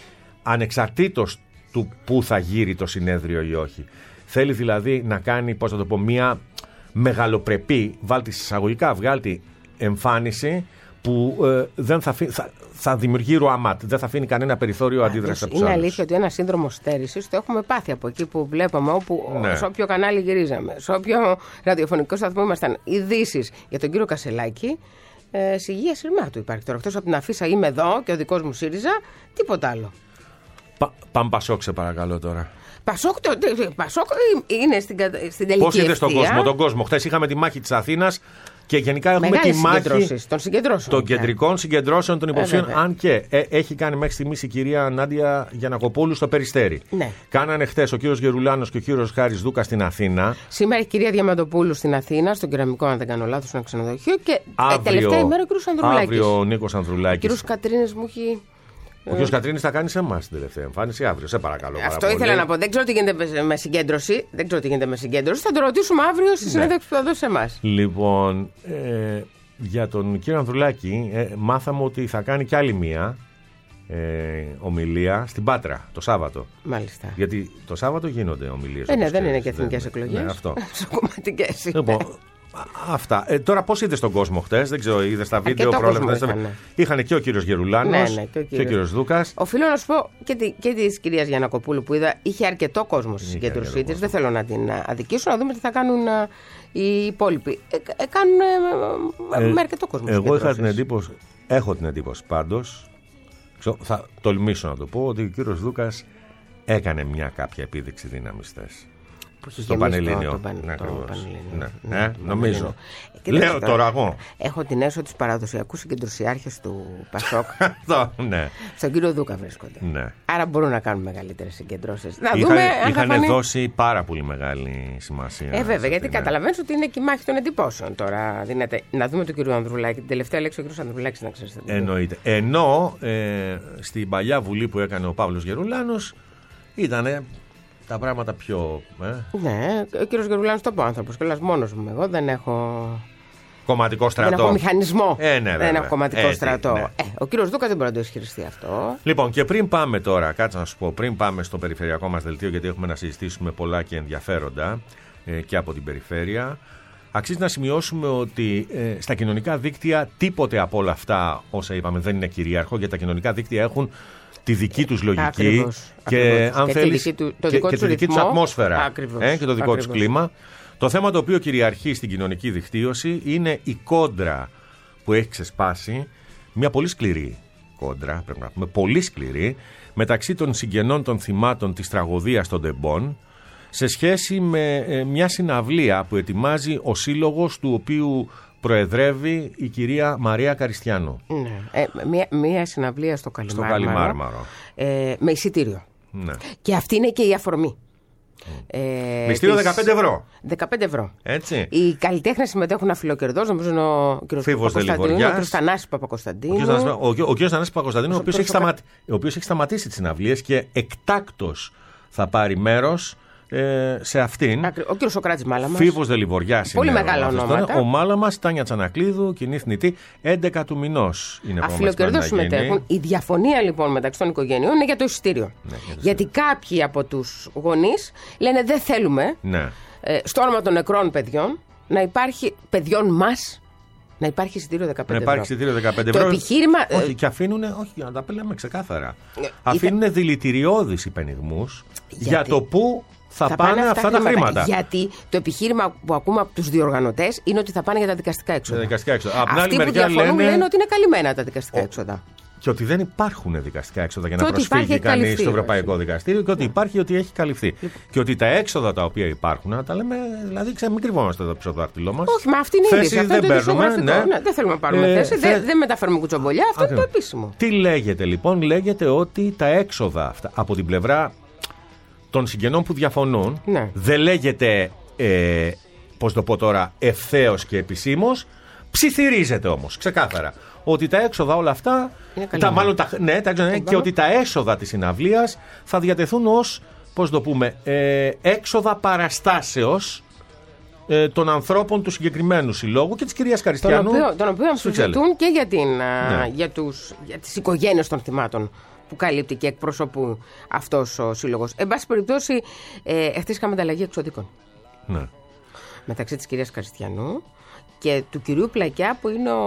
Ανεξαρτήτως του πού θα γύρει το συνέδριο ή όχι. Θέλει δηλαδή να κάνει, πώς θα το πω, μια μεγαλοπρεπή, βάλτε εισαγωγικά, βγάλτε εμφάνιση που ε, δεν θα, φύ, θα, θα δημιουργεί ρουαμάτ, δεν θα αφήνει κανένα περιθώριο αντίδραση από τους Είναι άλλους. αλήθεια ότι ένα σύνδρομο στέρησης το έχουμε πάθει από εκεί που βλέπαμε, όπου ναι. σε όποιο κανάλι γυρίζαμε, σε όποιο ραδιοφωνικό σταθμό ήμασταν ειδήσεις για τον κύριο Κασελάκη. Ε, Συγεία σειρμά του υπάρχει τώρα. Εκτός από την αφίσα είμαι εδώ και ο δικός μου ΣΥΡΙΖΑ, τίποτα άλλο. Πα, Πάμε Πασόκ, σε παρακαλώ τώρα. Πασόκ, το, Πασόκ είναι στην, στην τελική Πώς είδε στον κόσμο, τον κόσμο. Χθες είχαμε τη μάχη της Αθήνας. Και γενικά έχουμε Μεγάλες τη μάχη των, συγκεντρώσεων, των κεντρικών συγκεντρώσεων των υποψηφίων. Ε, αν και ε, έχει κάνει μέχρι στιγμής η κυρία Νάντια Γιαννακοπούλου στο Περιστέρι. Ναι. Κάνανε χθες ο κύριος Γερουλάνος και ο κύριος Χάρης Δούκας στην Αθήνα. Σήμερα η κυρία Διαμαντοπούλου στην Αθήνα, στον Κεραμικό, αν δεν κάνω λάθος, στο ξενοδοχείο. Και αύριο, τελευταία ημέρα ο κύριος Ανδρουλάκης. Αύριο ο Νίκος Ανδρουλάκης. Ο κύριος Κατρίνης μου έχει. Ο κ. Κατρίνης θα κάνει σε εμάς την τελευταία εμφάνιση αύριο. Σε παρακαλώ. Αυτό ήθελα να πω. Δεν ξέρω τι γίνεται με συγκέντρωση. Δεν ξέρω τι γίνεται με συγκέντρωση. Θα το ρωτήσουμε αύριο στη συνέντευξη που θα δώσει σε εμάς. Λοιπόν, ε, για τον κύριο Ανδρουλάκη, ε, μάθαμε ότι θα κάνει κι άλλη μία ε, ομιλία στην Πάτρα το Σάββατο. Μάλιστα. Γιατί το Σάββατο γίνονται ομιλίες. Ε, ναι, δεν είναι και εθνικές εκλογές. Ναι, αυτό. Σοκομματικές. Λοιπόν, αυτά. Ε, τώρα πώς είδες τον κόσμο χτες, δεν ξέρω, είδες τα βίντεο πρόλαβες. Είχαν και ο κύριος Γερουλάνος ναι, ναι, και, ο κύριος... και ο κύριος Δούκας. Οφείλω να σου πω και, τη, και της κυρίας Γιαννακοπούλου που είδα, είχε αρκετό κόσμο στη συγκέντρωσή της. Δεν θέλω να την αδικήσω, να δούμε τι θα κάνουν οι υπόλοιποι. Ε, ε, κάνουν ε, με αρκετό κόσμο. Εγώ είχα την εντύπωση, έχω την εντύπωση πάντως, θα τολμήσω να το πω, ότι ο κύριος Δούκας έκανε μια κάποια επίδειξη δύναμης χθες. Στο Πανελλήνιο. Το, το, ναι, το ναι, ναι, ναι, νομίζω. Ε, Λέω τώρα εγώ. Έχω την έσω τους παραδοσιακούς συγκεντρωσιάρχες του Πασόκ. ναι. Στον κύριο Δούκα βρίσκονται. Ναι. Άρα μπορούν να κάνουν μεγαλύτερες συγκεντρώσεις. Να Είχα, δούμε. Είχαν φανεί... δώσει πάρα πολύ μεγάλη σημασία. Ε, βέβαια, γιατί καταλαβαίνεις ότι είναι και η μάχη των εντυπώσεων τώρα. Δίνεται. Να δούμε τον κύριο Ανδρουλάκη. Την τελευταία λέξη ο κύριος Ανδρουλάκης, να ξέρετε. Εννοείται. Ενώ ε, στην παλιά βουλή που έκανε ο Παύλος Γερουλάνος ήταν τα πράγματα πιο. Ε? Ναι, ο κύριος Γερουλάνος το πω άνθρωπος, κιόλας μόνος μου. Εγώ δεν έχω. Κομματικό στρατό. Δεν έχω μηχανισμό. Ε, ναι, δεν έχω κομματικό Έτσι, στρατό. Ναι. Ε, ο κύριος Δούκα δεν μπορεί να το ισχυριστεί αυτό. Λοιπόν, και πριν πάμε τώρα, κάτσε να σου πω, πριν πάμε στο περιφερειακό μας δελτίο, γιατί έχουμε να συζητήσουμε πολλά και ενδιαφέροντα ε, και από την περιφέρεια. Αξίζει να σημειώσουμε ότι ε, στα κοινωνικά δίκτυα τίποτε από όλα αυτά όσα είπαμε δεν είναι κυρίαρχο, γιατί τα κοινωνικά δίκτυα έχουν τη δική τους λογική Ακριβώς, και, ακριβώς. αν και θέλεις, τη δική, του, το και, δικό και τη δική τους ατμόσφαιρα ακριβώς, ε, και το δικό ακριβώς. τους κλίμα. Το θέμα το οποίο κυριαρχεί στην κοινωνική δικτύωση είναι η κόντρα που έχει ξεσπάσει, μια πολύ σκληρή κόντρα, πρέπει να πούμε, πολύ σκληρή, μεταξύ των συγγενών των θυμάτων της τραγωδίας των Ντεμπών, σε σχέση με ε, μια συναυλία που ετοιμάζει ο σύλλογος του οποίου προεδρεύει η κυρία Μαρία Καριστιανού. Ναι. Ε, μια, μια συναυλία στο Καλιμάρμαρο, Στο Καλιμάρμαρο. Ε, με εισιτήριο. Ναι. Και αυτή είναι και η αφορμή. Ε, Μυστήριο δεκαπέντε ευρώ. δεκαπέντε ευρώ. Έτσι. Οι καλλιτέχνες συμμετέχουν αφιλοκερδός, νομίζω είναι ο κ. Παπακοσταντίνου, ο κ. Θανάσης Παπακοσταντίνου. Ο κ. Θανάσης Παπακοσταντίνου, ο οποίος έχει, σταματ... έχει σταματήσει τις συναυλίες και εκτάκτος θα πάρει μέρος ε, σε αυτήν. Ο κ. Σοκράτης Μάλαμας. Φίβος Δελιβοριάς. Πολύ είναι μεγάλα ονόματα. Ο Μάλαμας, Τάνια Τσανακλείδου, κοινή θνητή, έντεκα του μηνός είναι αφιλοκερδός συμμετέχουν. Η διαφωνία λοιπόν μεταξύ των οικογενειών είναι για το εισιτήριο. Ναι, για γιατί κάποιοι από τους γονείς λένε δεν θέλουμε ναι. ε, στο όνομα των νεκρών παιδιών να υπάρχει, παιδιών μας, να υπάρχει εισιτήριο δεκαπέντε ευρώ. Να υπάρχει εισιτήριο δεκαπέντε ευρώ. Το επιχείρημα. Όχι, και αφήνουν, όχι, να τα λέμε ξεκάθαρα. Ε, αφήνουν ήταν... δηλητηριώδεις υπενιγμούς για το πού θα, θα πάνε, πάνε αυτά, αυτά τα χρήματα. Γιατί το επιχείρημα που ακούμε από τους διοργανωτές είναι ότι θα πάνε για τα δικαστικά έξοδα. Τα δικαστικά έξοδα. Αυτοί που διαφωνούν λένε... λένε ότι είναι καλυμμένα τα δικαστικά Ο... έξοδα. Και ότι δεν υπάρχουν δικαστικά έξοδα για και να προσφύγει κανείς στο Ευρωπαϊκό Δικαστήριο και ότι υπάρχει ότι έχει καλυφθεί. Λοιπόν. Και ότι τα έξοδα τα οποία υπάρχουν, να τα λέμε, δηλαδή ξέρετε, μην κρυβόμαστε εδώ πίσω από το δάχτυλό μας. Όχι, μα αυτή είναι η είδηση. Δεν το παίρνουμε. Ναι. Ναι, δεν θέλουμε να πάρουμε ε, θέση, θε... δεν, δεν μεταφέρουμε κουτσομπολιά. Αυτό Ακριβώς. Είναι το επίσημο. Τι λέγεται λοιπόν, λέγεται ότι τα έξοδα αυτά από την πλευρά των συγγενών που διαφωνούν, ναι. δεν λέγεται, ε, πώς το πω τώρα, ευθέως και επισήμως, ψιθυρίζεται όμως ξεκάθαρα. Ότι τα έξοδα όλα αυτά, τα, μάλλον τα, ναι, τα έξοδα, και ότι τα έσοδα της συναυλίας θα διατεθούν ως, πώς το πούμε, ε, έξοδα παραστάσεως ε, των ανθρώπων του συγκεκριμένου συλλόγου και της κυρίας Καριστιανού. Τον οποίο, τον οποίο αμφισβητούν και για, την, ναι. για, τους, για τις οικογένειες των θυμάτων που καλύπτει και εκπροσωπούν αυτός ο σύλλογος. Εν πάση περιπτώσει, ε, εχθές είχαμε ανταλλαγή εξωδικών. Ναι. Μεταξύ της κυρίας Καριστιανού και του κυρίου Πλακιά, που είναι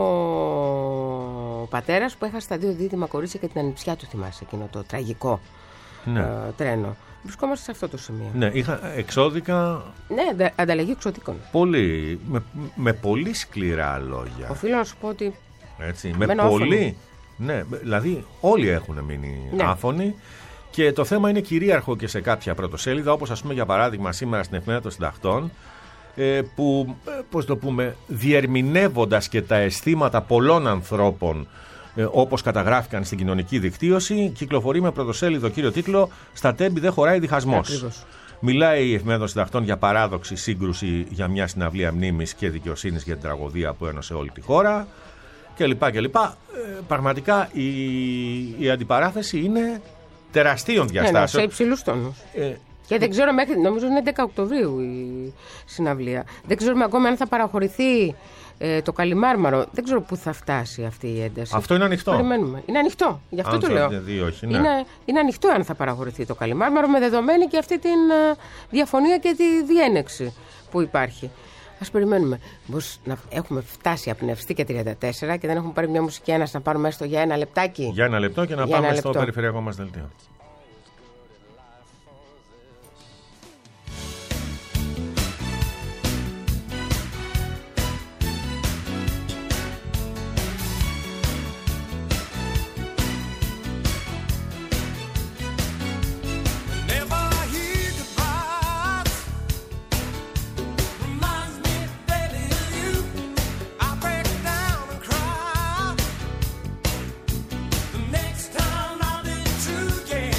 ο πατέρας που έχασε τα δύο δίδυμα κορίτσια και την ανιψιά του, θυμάσαι, εκείνο το τραγικό ναι. ε, τρένο. Βρισκόμαστε σε αυτό το σημείο. Ναι, είχα εξώδικα. Ναι, ανταλλαγή εξωδικών. Πολύ, με, με πολύ σκληρά λόγια. Οφείλω να σου πω ότι. Έτσι, με πολύ. Ναι, δηλαδή όλοι έχουν μείνει ναι. άφωνοι. Και το θέμα είναι κυρίαρχο και σε κάποια πρωτοσέλιδα, όπως ας πούμε για παράδειγμα σήμερα στην Εφημερίδα των Συντακτών, που, πώς το πούμε, διερμηνεύοντας και τα αισθήματα πολλών ανθρώπων όπως καταγράφηκαν στην κοινωνική δικτύωση, κυκλοφορεί με πρωτοσέλιδο κύριο τίτλο «Στα Τέμπη δεν χωράει διχασμός». Ακριβώς. Μιλάει η Εφημερίδα των Συντακτών για παράδοξη σύγκρουση για μια συναυλία μνήμης και δικαιοσύνης για την τραγωδία που ένωσε όλη τη χώρα κλπ. κλπ. Ε, πραγματικά η, η αντιπαράθεση είναι τεραστίων διαστάσεων. Ναι, ναι, σε υψηλούς τόνους. Ε, Και δεν ξέρω μέχρι, νομίζω είναι έντεκα Οκτωβρίου η συναυλία. Δεν ξέρουμε ακόμα αν θα παραχωρηθεί ε, το Καλιμάρμαρο. Δεν ξέρω πού θα φτάσει αυτή η ένταση. Αυτό είναι ανοιχτό. Περιμένουμε. Είναι ανοιχτό. Γι' αυτό αν το λέω. Δει, όχι, ναι. είναι, είναι ανοιχτό αν θα παραχωρηθεί το Καλιμάρμαρο, με δεδομένη και αυτή τη uh, διαφωνία και τη διένεξη που υπάρχει. Ας περιμένουμε. Πώς να έχουμε φτάσει απνευστή και τριάντα τέσσερα και δεν έχουμε πάρει μια μουσική ένας να πάρουμε έστω για ένα λεπτάκι. Για ένα λεπτό και να για πάμε στο περιφερειακό μας δελτίο. Next time I'll be true again.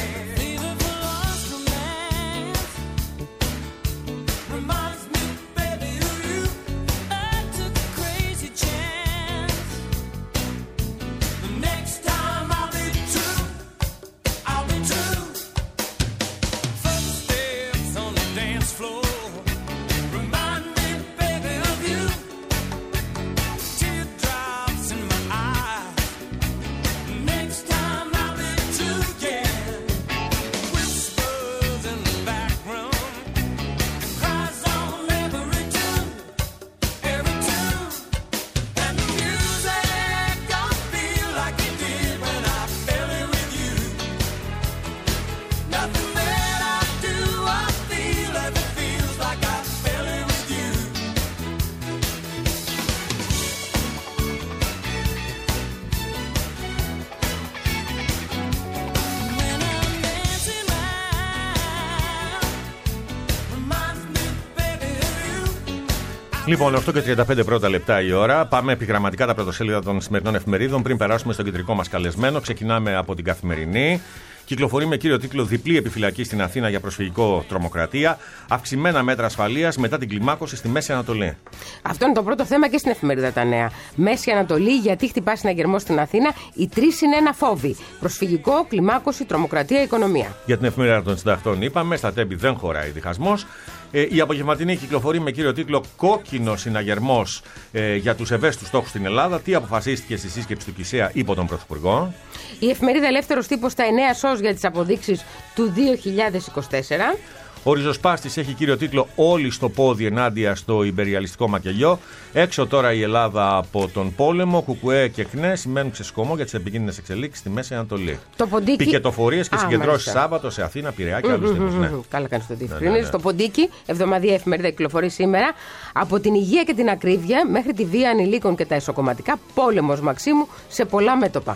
Λοιπόν, οκτώ και τριάντα πέντε πρώτα λεπτά η ώρα. Πάμε επιγραμματικά τα πρωτοσέλιδα των σημερινών εφημερίδων πριν περάσουμε στον κεντρικό μας καλεσμένο. Ξεκινάμε από την Καθημερινή. Κυκλοφορεί με κύριο τίτλο «Διπλή επιφυλακή στην Αθήνα για προσφυγικό τρομοκρατία. Αυξημένα μέτρα ασφαλείας μετά την κλιμάκωση στη Μέση Ανατολή». Αυτό είναι το πρώτο θέμα και στην εφημερίδα Τα Νέα. Μέση Ανατολή, γιατί χτυπά συναγερμό στην Αθήνα, οι τρεις είναι ένα φόβοι. Προσφυγικό, κλιμάκωση, τρομοκρατία, οικονομία. Για την εφημερίδα των συντακτών είπαμε, στα Τέμπη δεν χωράει διχασμός. Ε, η απογευματινή κυκλοφορεί με κύριο τίτλο «Κόκκινο συναγερμός ε, για τους ευαίσθητους στόχους στην Ελλάδα. Τι αποφασίστηκε στη σύσκεψη του ΚΙΣΕΑ υπό τον Πρωθυπουργό». Η εφημερίδα Ελεύθερος Τύπος στα εννέα σως για τις αποδείξεις του δύο χιλιάδες είκοσι τέσσερα. Ο ριζοσπάστης έχει κύριο τίτλο «Όλοι στο πόδι ενάντια στο υπεριαλιστικό μακελιό». Έξω τώρα η Ελλάδα από τον πόλεμο. Κουκουέ και ΚΝΕ σημαίνουν ξεσκωμό για τις επικίνδυνες εξελίξεις στη Μέση Ανατολή. Πικετοφορίες και συγκεντρώσεις Σάββατο σε Αθήνα, Πειραιά και άλλους δήμους. Ναι. Καλά κάνεις το διευκρινίζεις. Ναι, ναι, ναι. Το Ποντίκι, εβδομαδιαία εφημερίδα, κυκλοφορεί σήμερα. Από την υγεία και την ακρίβεια μέχρι τη βία ανηλίκων και τα εσωκομματικά, πόλεμος Μαξίμου σε πολλά μέτωπα.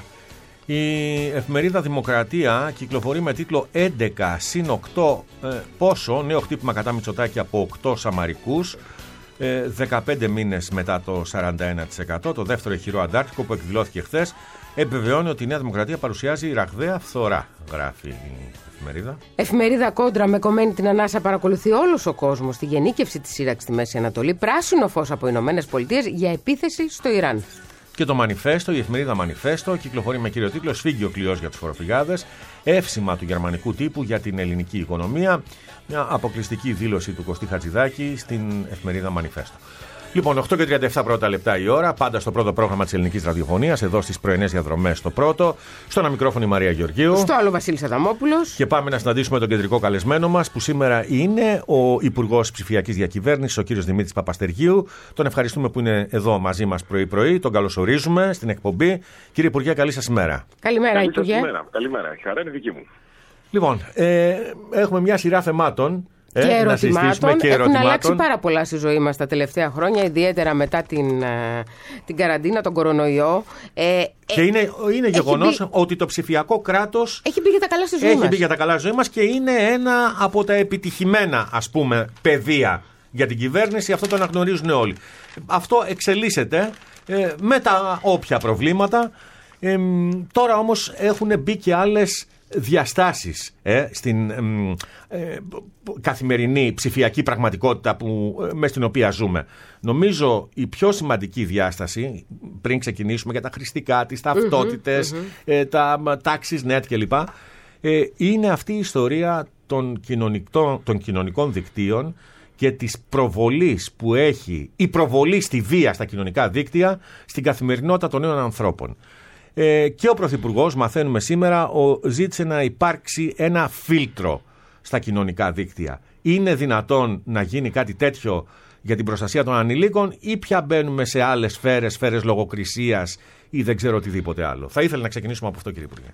Η εφημερίδα Δημοκρατία κυκλοφορεί με τίτλο έντεκα συν οκτώ ε, πόσο, νέο χτύπημα κατά Μητσοτάκη από οκτώ Σαμαρικούς, ε, δεκαπέντε μήνες μετά το σαράντα ένα τοις εκατό. Το δεύτερο ηχηρό αντάρτικο που εκδηλώθηκε χθες επιβεβαιώνει ότι η Νέα Δημοκρατία παρουσιάζει ραγδαία φθορά, γράφει η εφημερίδα. Εφημερίδα Κόντρα, με κομμένη την ανάσα, παρακολουθεί όλος ο κόσμος τη γενίκευση της σύραξης στη Μέση Ανατολή. Πράσινο φως από Ηνωμένες Πολιτείες για επίθεση στο Ιράν. Και το Μανιφέστο, η εφημερίδα Μανιφέστο, κυκλοφορεί με κύριο τίτλο «Σφίγγει ο κλειός για τους φοροφυγάδες. Εύσημα του γερμανικού τύπου για την ελληνική οικονομία». Μια αποκλειστική δήλωση του Κωστή Χατζηδάκη στην εφημερίδα Μανιφέστο. Λοιπόν, οκτώ και τριάντα επτά πρώτα λεπτά η ώρα, πάντα στο πρώτο πρόγραμμα της ελληνικής ραδιοφωνίας, εδώ στις πρωινές διαδρομές στο πρώτο. Στο ένα μικρόφωνο η Μαρία Γεωργίου. Στο άλλο Βασίλης Αδαμόπουλος. Και πάμε να συναντήσουμε τον κεντρικό καλεσμένο μας, που σήμερα είναι ο Υπουργός Ψηφιακής Διακυβέρνησης, ο κύριος Δημήτρης Παπαστεργίου. Τον ευχαριστούμε που είναι εδώ μαζί μας πρωί-πρωί. Τον καλωσορίζουμε στην εκπομπή. Κύριε Υπουργέ, καλή σας ημέρα. Καλημέρα, καλή Υπουργέ. Καλημέρα. Καλημέρα. Η χαρά είναι δική μου. Λοιπόν, ε, έχουμε μια σειρά θεμάτων. Και, ε, ερωτημάτων. και Έχουν αλλάξει πάρα πολλά στη ζωή μας τα τελευταία χρόνια, ιδιαίτερα μετά την, την καραντίνα, τον κορονοϊό. Ε, και ε, είναι, είναι γεγονός μπει... ότι το ψηφιακό κράτος έχει μπει για τα καλά στη ζωή έχει μας. μπει για τα καλά στη ζωή μας και είναι ένα από τα επιτυχημένα, ας πούμε, πεδία για την κυβέρνηση. Αυτό το αναγνωρίζουν όλοι. Αυτό εξελίσσεται ε, με τα όποια προβλήματα. Ε, τώρα όμως έχουν μπει και άλλες διαστάσεις ε, στην ε, ε, καθημερινή ψηφιακή πραγματικότητα που, ε, μες στην οποία ζούμε. Νομίζω η πιο σημαντική διάσταση, πριν ξεκινήσουμε για τα χρηστικά, τις ταυτότητες, mm-hmm, mm-hmm. Ε, τα τάξεις, net κλπ, ε, είναι αυτή η ιστορία των κοινωνικών, των κοινωνικών δικτύων και της προβολής που έχει η προβολή στη βία στα κοινωνικά δίκτυα στην καθημερινότητα των νέων ανθρώπων. Ε, και ο Πρωθυπουργός, μαθαίνουμε σήμερα, ο, ζήτησε να υπάρξει ένα φίλτρο στα κοινωνικά δίκτυα. Είναι δυνατόν να γίνει κάτι τέτοιο για την προστασία των ανηλίκων, ή πια μπαίνουμε σε άλλες σφαίρες, σφαίρες λογοκρισίας ή δεν ξέρω οτιδήποτε άλλο? Θα ήθελα να ξεκινήσουμε από αυτό, κύριε Υπουργέ.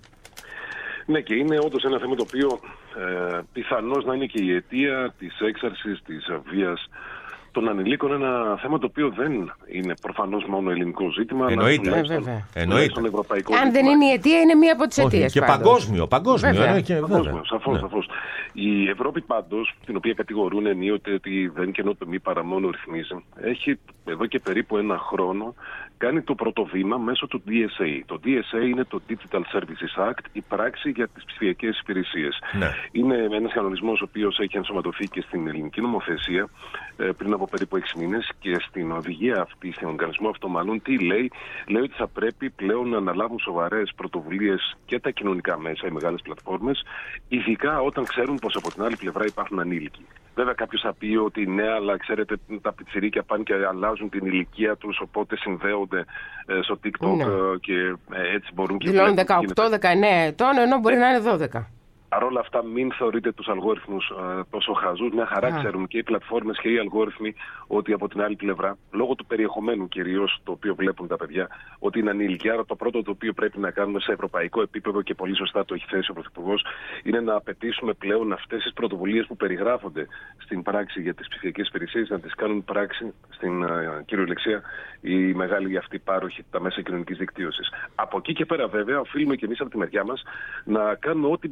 Ναι, και είναι όντως ένα θέμα το οποίο ε, πιθανώς να είναι και η αιτία της έξαρσης της βίας των ανηλίκων, ένα θέμα το οποίο δεν είναι προφανώς μόνο ελληνικό ζήτημα. Εννοείται. Αλλά βέβαια. Εννοείται. Ευρωπαϊκό Αν ζήτημα. δεν είναι η αιτία, είναι μία από τις αιτίες. Και παγκόσμιο. Παγκόσμιο. Βέβαια. Ε, και, παγκόσμιο σαφώς, ναι. σαφώς. Η Ευρώπη πάντως, την οποία κατηγορούν ενίοτε ότι δεν καινοτομεί παρά μόνο ρυθμίζει, έχει εδώ και περίπου ένα χρόνο κάνει το πρώτο βήμα μέσω του ντι ες έι. Το ντι ες έι είναι το Digital Services Act, η πράξη για τις ψηφιακές υπηρεσίες. Ναι. Είναι ένας κανονισμός ο οποίος έχει ενσωματωθεί και στην ελληνική νομοθεσία ε, πριν από περίπου έξι μήνες, και στην οδηγία αυτή, στον οργανισμό αυτό μάλλον, τι λέει? Λέει ότι θα πρέπει πλέον να αναλάβουν σοβαρές πρωτοβουλίες και τα κοινωνικά μέσα, οι μεγάλες πλατφόρμες, ειδικά όταν ξέρουν πως από την άλλη πλευρά υπάρχουν ανήλικοι. Βέβαια, κάποιος θα πει ότι ναι, αλλά ξέρετε, τα πιτσιρίκια πάνε και αλλάζουν την ηλικία τους, οπότε συνδέονται ε, στο TikTok, ναι. ε, και ε, έτσι μπορούν και... Δηλώνουν δεκαοκτώ δεκαεννέα ετών, ενώ μπορεί να είναι δώδεκα. Παρ' όλα αυτά, μην θεωρείτε τους αλγόριθμους ε, τόσο χαζούς. Μια χαρά yeah. ξέρουν και οι πλατφόρμες και οι αλγόριθμοι ότι από την άλλη πλευρά, λόγω του περιεχομένου κυρίως το οποίο βλέπουν τα παιδιά, ότι είναι ανήλικοι. Άρα το πρώτο το οποίο πρέπει να κάνουμε σε ευρωπαϊκό επίπεδο, και πολύ σωστά το έχει θέσει ο Πρωθυπουργός, είναι να απαιτήσουμε πλέον αυτές τις πρωτοβουλίες που περιγράφονται στην πράξη για τις ψηφιακές υπηρεσίες, να τις κάνουν πράξη στην uh, κυριολεξία οι μεγάλοι αυτοί πάροχοι, τα μέσα κοινωνικής δικτύωσης. Από εκεί και πέρα, βέβαια, οφείλουμε και εμείς από τη μεριά μας να κάνουμε ό,τι μπορούμε περισσότερο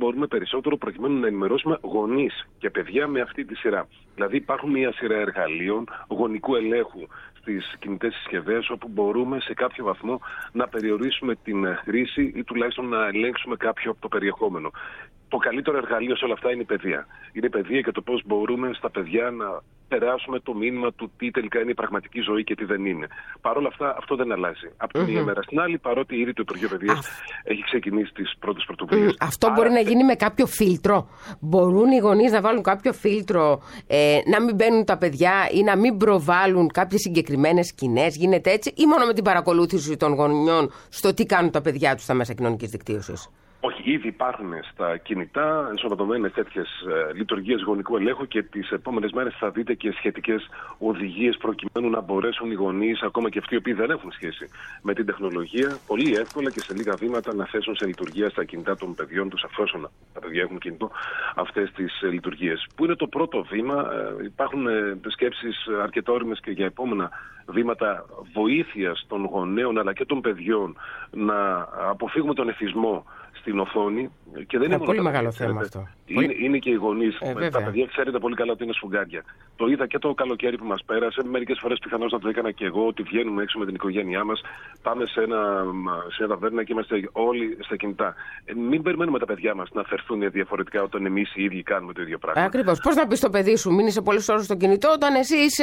περισσότερο προκειμένου να ενημερώσουμε γονείς και παιδιά με αυτή τη σειρά. Δηλαδή υπάρχουν μια σειρά εργαλείων γονικού ελέγχου στις κινητές συσκευές, όπου μπορούμε σε κάποιο βαθμό να περιορίσουμε την χρήση ή τουλάχιστον να ελέγξουμε κάποιο από το περιεχόμενο. Το καλύτερο εργαλείο σε όλα αυτά είναι η παιδεία. Είναι η παιδεία και το πώς μπορούμε στα παιδιά να περάσουμε το μήνυμα του τι τελικά είναι η πραγματική ζωή και τι δεν είναι. Παρ' όλα αυτά, αυτό δεν αλλάζει. Από τη μία μέρα στην άλλη, παρότι ήδη το Υπουργείο Παιδείας έχει ξεκινήσει τις πρώτες πρωτοβουλίες. Mm, αυτό Άρα... μπορεί να γίνει με κάποιο φίλτρο. Μπορούν οι γονείς να βάλουν κάποιο φίλτρο, ε, να μην μπαίνουν τα παιδιά ή να μην προβάλλουν κάποιες συγκεκριμένες σκηνές. Γίνεται έτσι, ή μόνο με την παρακολούθηση των γονιών στο τι κάνουν τα παιδιά τους στα μέσα κοινωνικής δικτύωσης? Όχι, ήδη υπάρχουν στα κινητά ενσωματωμένες τέτοιες ε, λειτουργίες γονικού ελέγχου και τις επόμενες μέρες θα δείτε και σχετικές οδηγίες προκειμένου να μπορέσουν οι γονείς, ακόμα και αυτοί οι οποίοι δεν έχουν σχέση με την τεχνολογία, πολύ εύκολα και σε λίγα βήματα να θέσουν σε λειτουργία στα κινητά των παιδιών τους, αφόσον τα παιδιά έχουν κινητό, αυτές τις ε, λειτουργίες. Που είναι το πρώτο βήμα. Ε, υπάρχουν ε, σκέψεις αρκετόριμες και για επόμενα βήματα βοήθειας των γονέων αλλά και των παιδιών να αποφύγουμε τον εθισμό στην οθόνη. Και δεν είναι πολύ μεγάλο θέμα αυτό. Είναι, είναι και οι γονείς. Ε, τα παιδιά ξέρετε πολύ καλά ότι είναι σφουγγάρια. Το είδα και το καλοκαίρι που μας πέρασε. Μερικές φορές πιθανώς να το έκανα και εγώ, ότι βγαίνουμε έξω με την οικογένειά μας, πάμε σε, ένα, σε μια ταβέρνα και είμαστε όλοι στα κινητά. Ε, μην περιμένουμε τα παιδιά μας να φερθούν διαφορετικά όταν εμείς οι ίδιοι κάνουμε το ίδιο πράγμα. Ακριβώς. Πώς να πεις στο παιδί σου, μείνει σε πολλές ώρες στο κινητό, όταν εσύ είσαι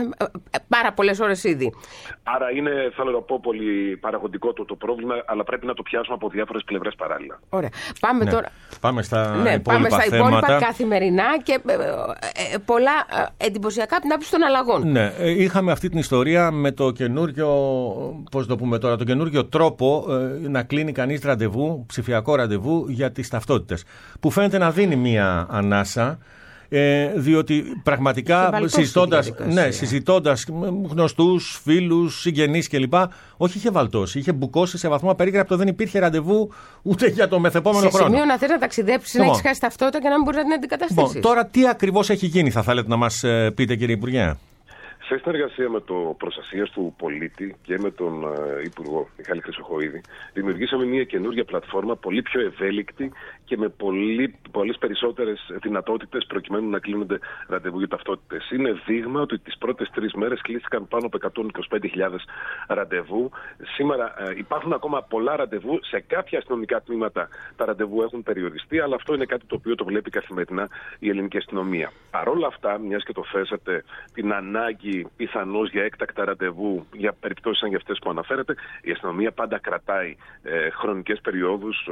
πάρα πολλές ώρες ήδη? Άρα είναι, θέλω να πω, πολύ παραγωγικό το, το πρόβλημα, αλλά πρέπει να το πιάσουμε από διάφορες πλευρές παράλληλα. Ωραία. Πάμε ναι. τώρα. Πάμε στα ναι, υπόλοιπα πάμε στα θέματα. υπόλοιπα καθημερινά και ε, ε, πολλά ε, εντυπωσιακά από την άποψη των αλλαγών. Ναι, είχαμε αυτή την ιστορία με το καινούριο, πώς το πούμε τώρα, το καινούριο τρόπο ε, να κλείνει κανείς ραντεβού, ψηφιακό ραντεβού για τις ταυτότητες, που φαίνεται να δίνει μία ανάσα. Ε, διότι πραγματικά συζητώντας, ναι, συζητώντας γνωστούς, φίλους, συγγενείς κλπ. Όχι, είχε βαλτώσει, είχε μπουκώσει σε βαθμό απερίγραπτο, δεν υπήρχε ραντεβού ούτε για το μεθεπόμενο χρόνο. Σε σημείο να θες να ταξιδέψεις, λοιπόν, να έχεις χάσει ταυτότητα και να μην μπορείς να την αντικαταστήσεις. Λοιπόν, τώρα τι ακριβώς έχει γίνει, θα θέλετε να μας πείτε, κύριε Υπουργέ? Σε συνεργασία με το Προστασίας του Πολίτη και με τον uh, Υπουργό Μιχάλη Χρυσοχοΐδη, δημιουργήσαμε μια καινούργια πλατφόρμα πολύ πιο ευέλικτη και με πολύ, πολλές περισσότερες δυνατότητες προκειμένου να κλείνονται ραντεβού για ταυτότητες. Είναι δείγμα ότι τις πρώτες τρεις μέρες κλείστηκαν πάνω από εκατόν είκοσι πέντε χιλιάδες ραντεβού. Σήμερα uh, υπάρχουν ακόμα πολλά ραντεβού. Σε κάποια αστυνομικά τμήματα τα ραντεβού έχουν περιοριστεί, αλλά αυτό είναι κάτι το οποίο το βλέπει καθημερινά η ελληνική αστυνομία. Παρ' όλα αυτά, μιας και το θέσατε, την ανάγκη πιθανώς για έκτακτα ραντεβού για περιπτώσεις σαν για αυτές που αναφέρετε, η αστυνομία πάντα κρατάει ε, χρονικές περιόδους,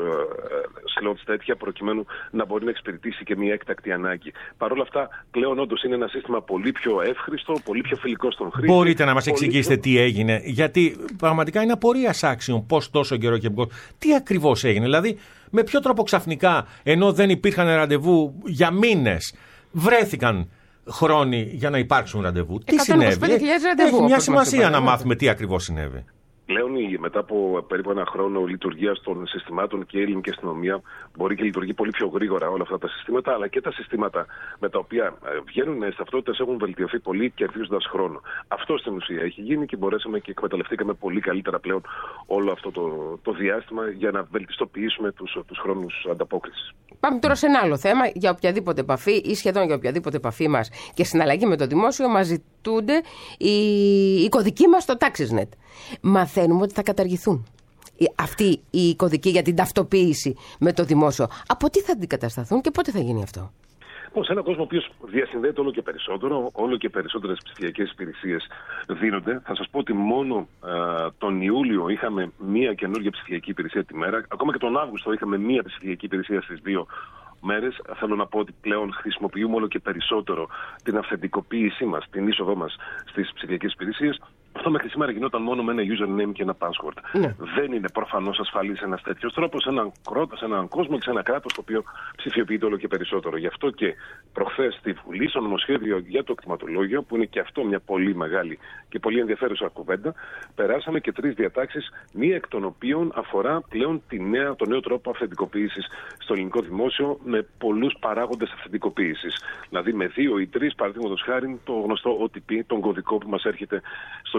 ε, slots τέτοια, προκειμένου να μπορεί να εξυπηρετήσει και μια έκτακτη ανάγκη. Παρ' όλα αυτά, πλέον όντως είναι ένα σύστημα πολύ πιο εύχριστο, πολύ πιο φιλικό στον χρήστη. Μπορείτε να μας εξηγήσετε πιο... τι έγινε? Γιατί πραγματικά είναι απορίας άξιων πώς τόσο καιρό και πώς. Τι ακριβώς έγινε? Δηλαδή, με ποιο τρόπο ξαφνικά, ενώ δεν υπήρχαν ραντεβού για μήνες, βρέθηκαν χρόνοι για να υπάρξουν ραντεβού? Τι συνέβη? Ραντεβού, έχει μια σημασία να μάθουμε τι ακριβώς συνέβη. Πλέον, μετά από περίπου ένα χρόνο λειτουργίας των συστημάτων, και η ελληνική αστυνομία μπορεί και λειτουργεί πολύ πιο γρήγορα όλα αυτά τα συστήματα, αλλά και τα συστήματα με τα οποία βγαίνουν οι ταυτότητες έχουν βελτιωθεί πολύ, κερδίζοντας χρόνο. Αυτό στην ουσία έχει γίνει και μπορέσαμε και εκμεταλλευτήκαμε πολύ καλύτερα πλέον όλο αυτό το, το διάστημα για να βελτιστοποιήσουμε τους, τους χρόνους ανταπόκρισης. Πάμε τώρα σε ένα άλλο θέμα. Για οποιαδήποτε επαφή ή σχεδόν για οποιαδήποτε επαφή μας και συναλλαγή με το δημόσιο, μας ζητούνται οι, οι κωδικοί μας στο TaxisNet. Μαθαίνουμε ότι θα καταργηθούν αυτοί οι κωδικοί για την ταυτοποίηση με το δημόσιο. Από τι θα αντικατασταθούν και πότε θα γίνει αυτό? Σε έναν κόσμο ο οποίος διασυνδέεται όλο και περισσότερο, όλο και περισσότερες ψηφιακές υπηρεσίες δίνονται. Θα σας πω ότι μόνο α, τον Ιούλιο είχαμε μία καινούργια ψηφιακή υπηρεσία τη μέρα. Ακόμα και τον Αύγουστο είχαμε μία ψηφιακή υπηρεσία στις δύο μέρες. Θέλω να πω ότι πλέον χρησιμοποιούμε όλο και περισσότερο την αυθεντικοποίησή μας, την είσοδό μας στις ψηφιακές υπηρεσίες. Αυτό μέχρι σήμερα γινόταν μόνο με ένα username και ένα password. Ναι. Δεν είναι προφανώς ασφαλής ένας τέτοιος τρόπος σε έναν, σε έναν κόσμο και σε ένα κράτος το οποίο ψηφιοποιείται όλο και περισσότερο. Γι' αυτό και προχθές στη Βουλή, στο νομοσχέδιο για το κτηματολόγιο, που είναι και αυτό μια πολύ μεγάλη και πολύ ενδιαφέρουσα κουβέντα, περάσαμε και τρεις διατάξεις, μία εκ των οποίων αφορά πλέον τη νέα, το νέο τρόπο αυθεντικοποίησης στο ελληνικό δημόσιο, με πολλούς παράγοντες αυθεντικοποίησης. Δηλαδή με δύο ή τρεις, παραδείγματος χάρη, το γνωστό ο τι πι, τον κωδικό που μας έρχεται στο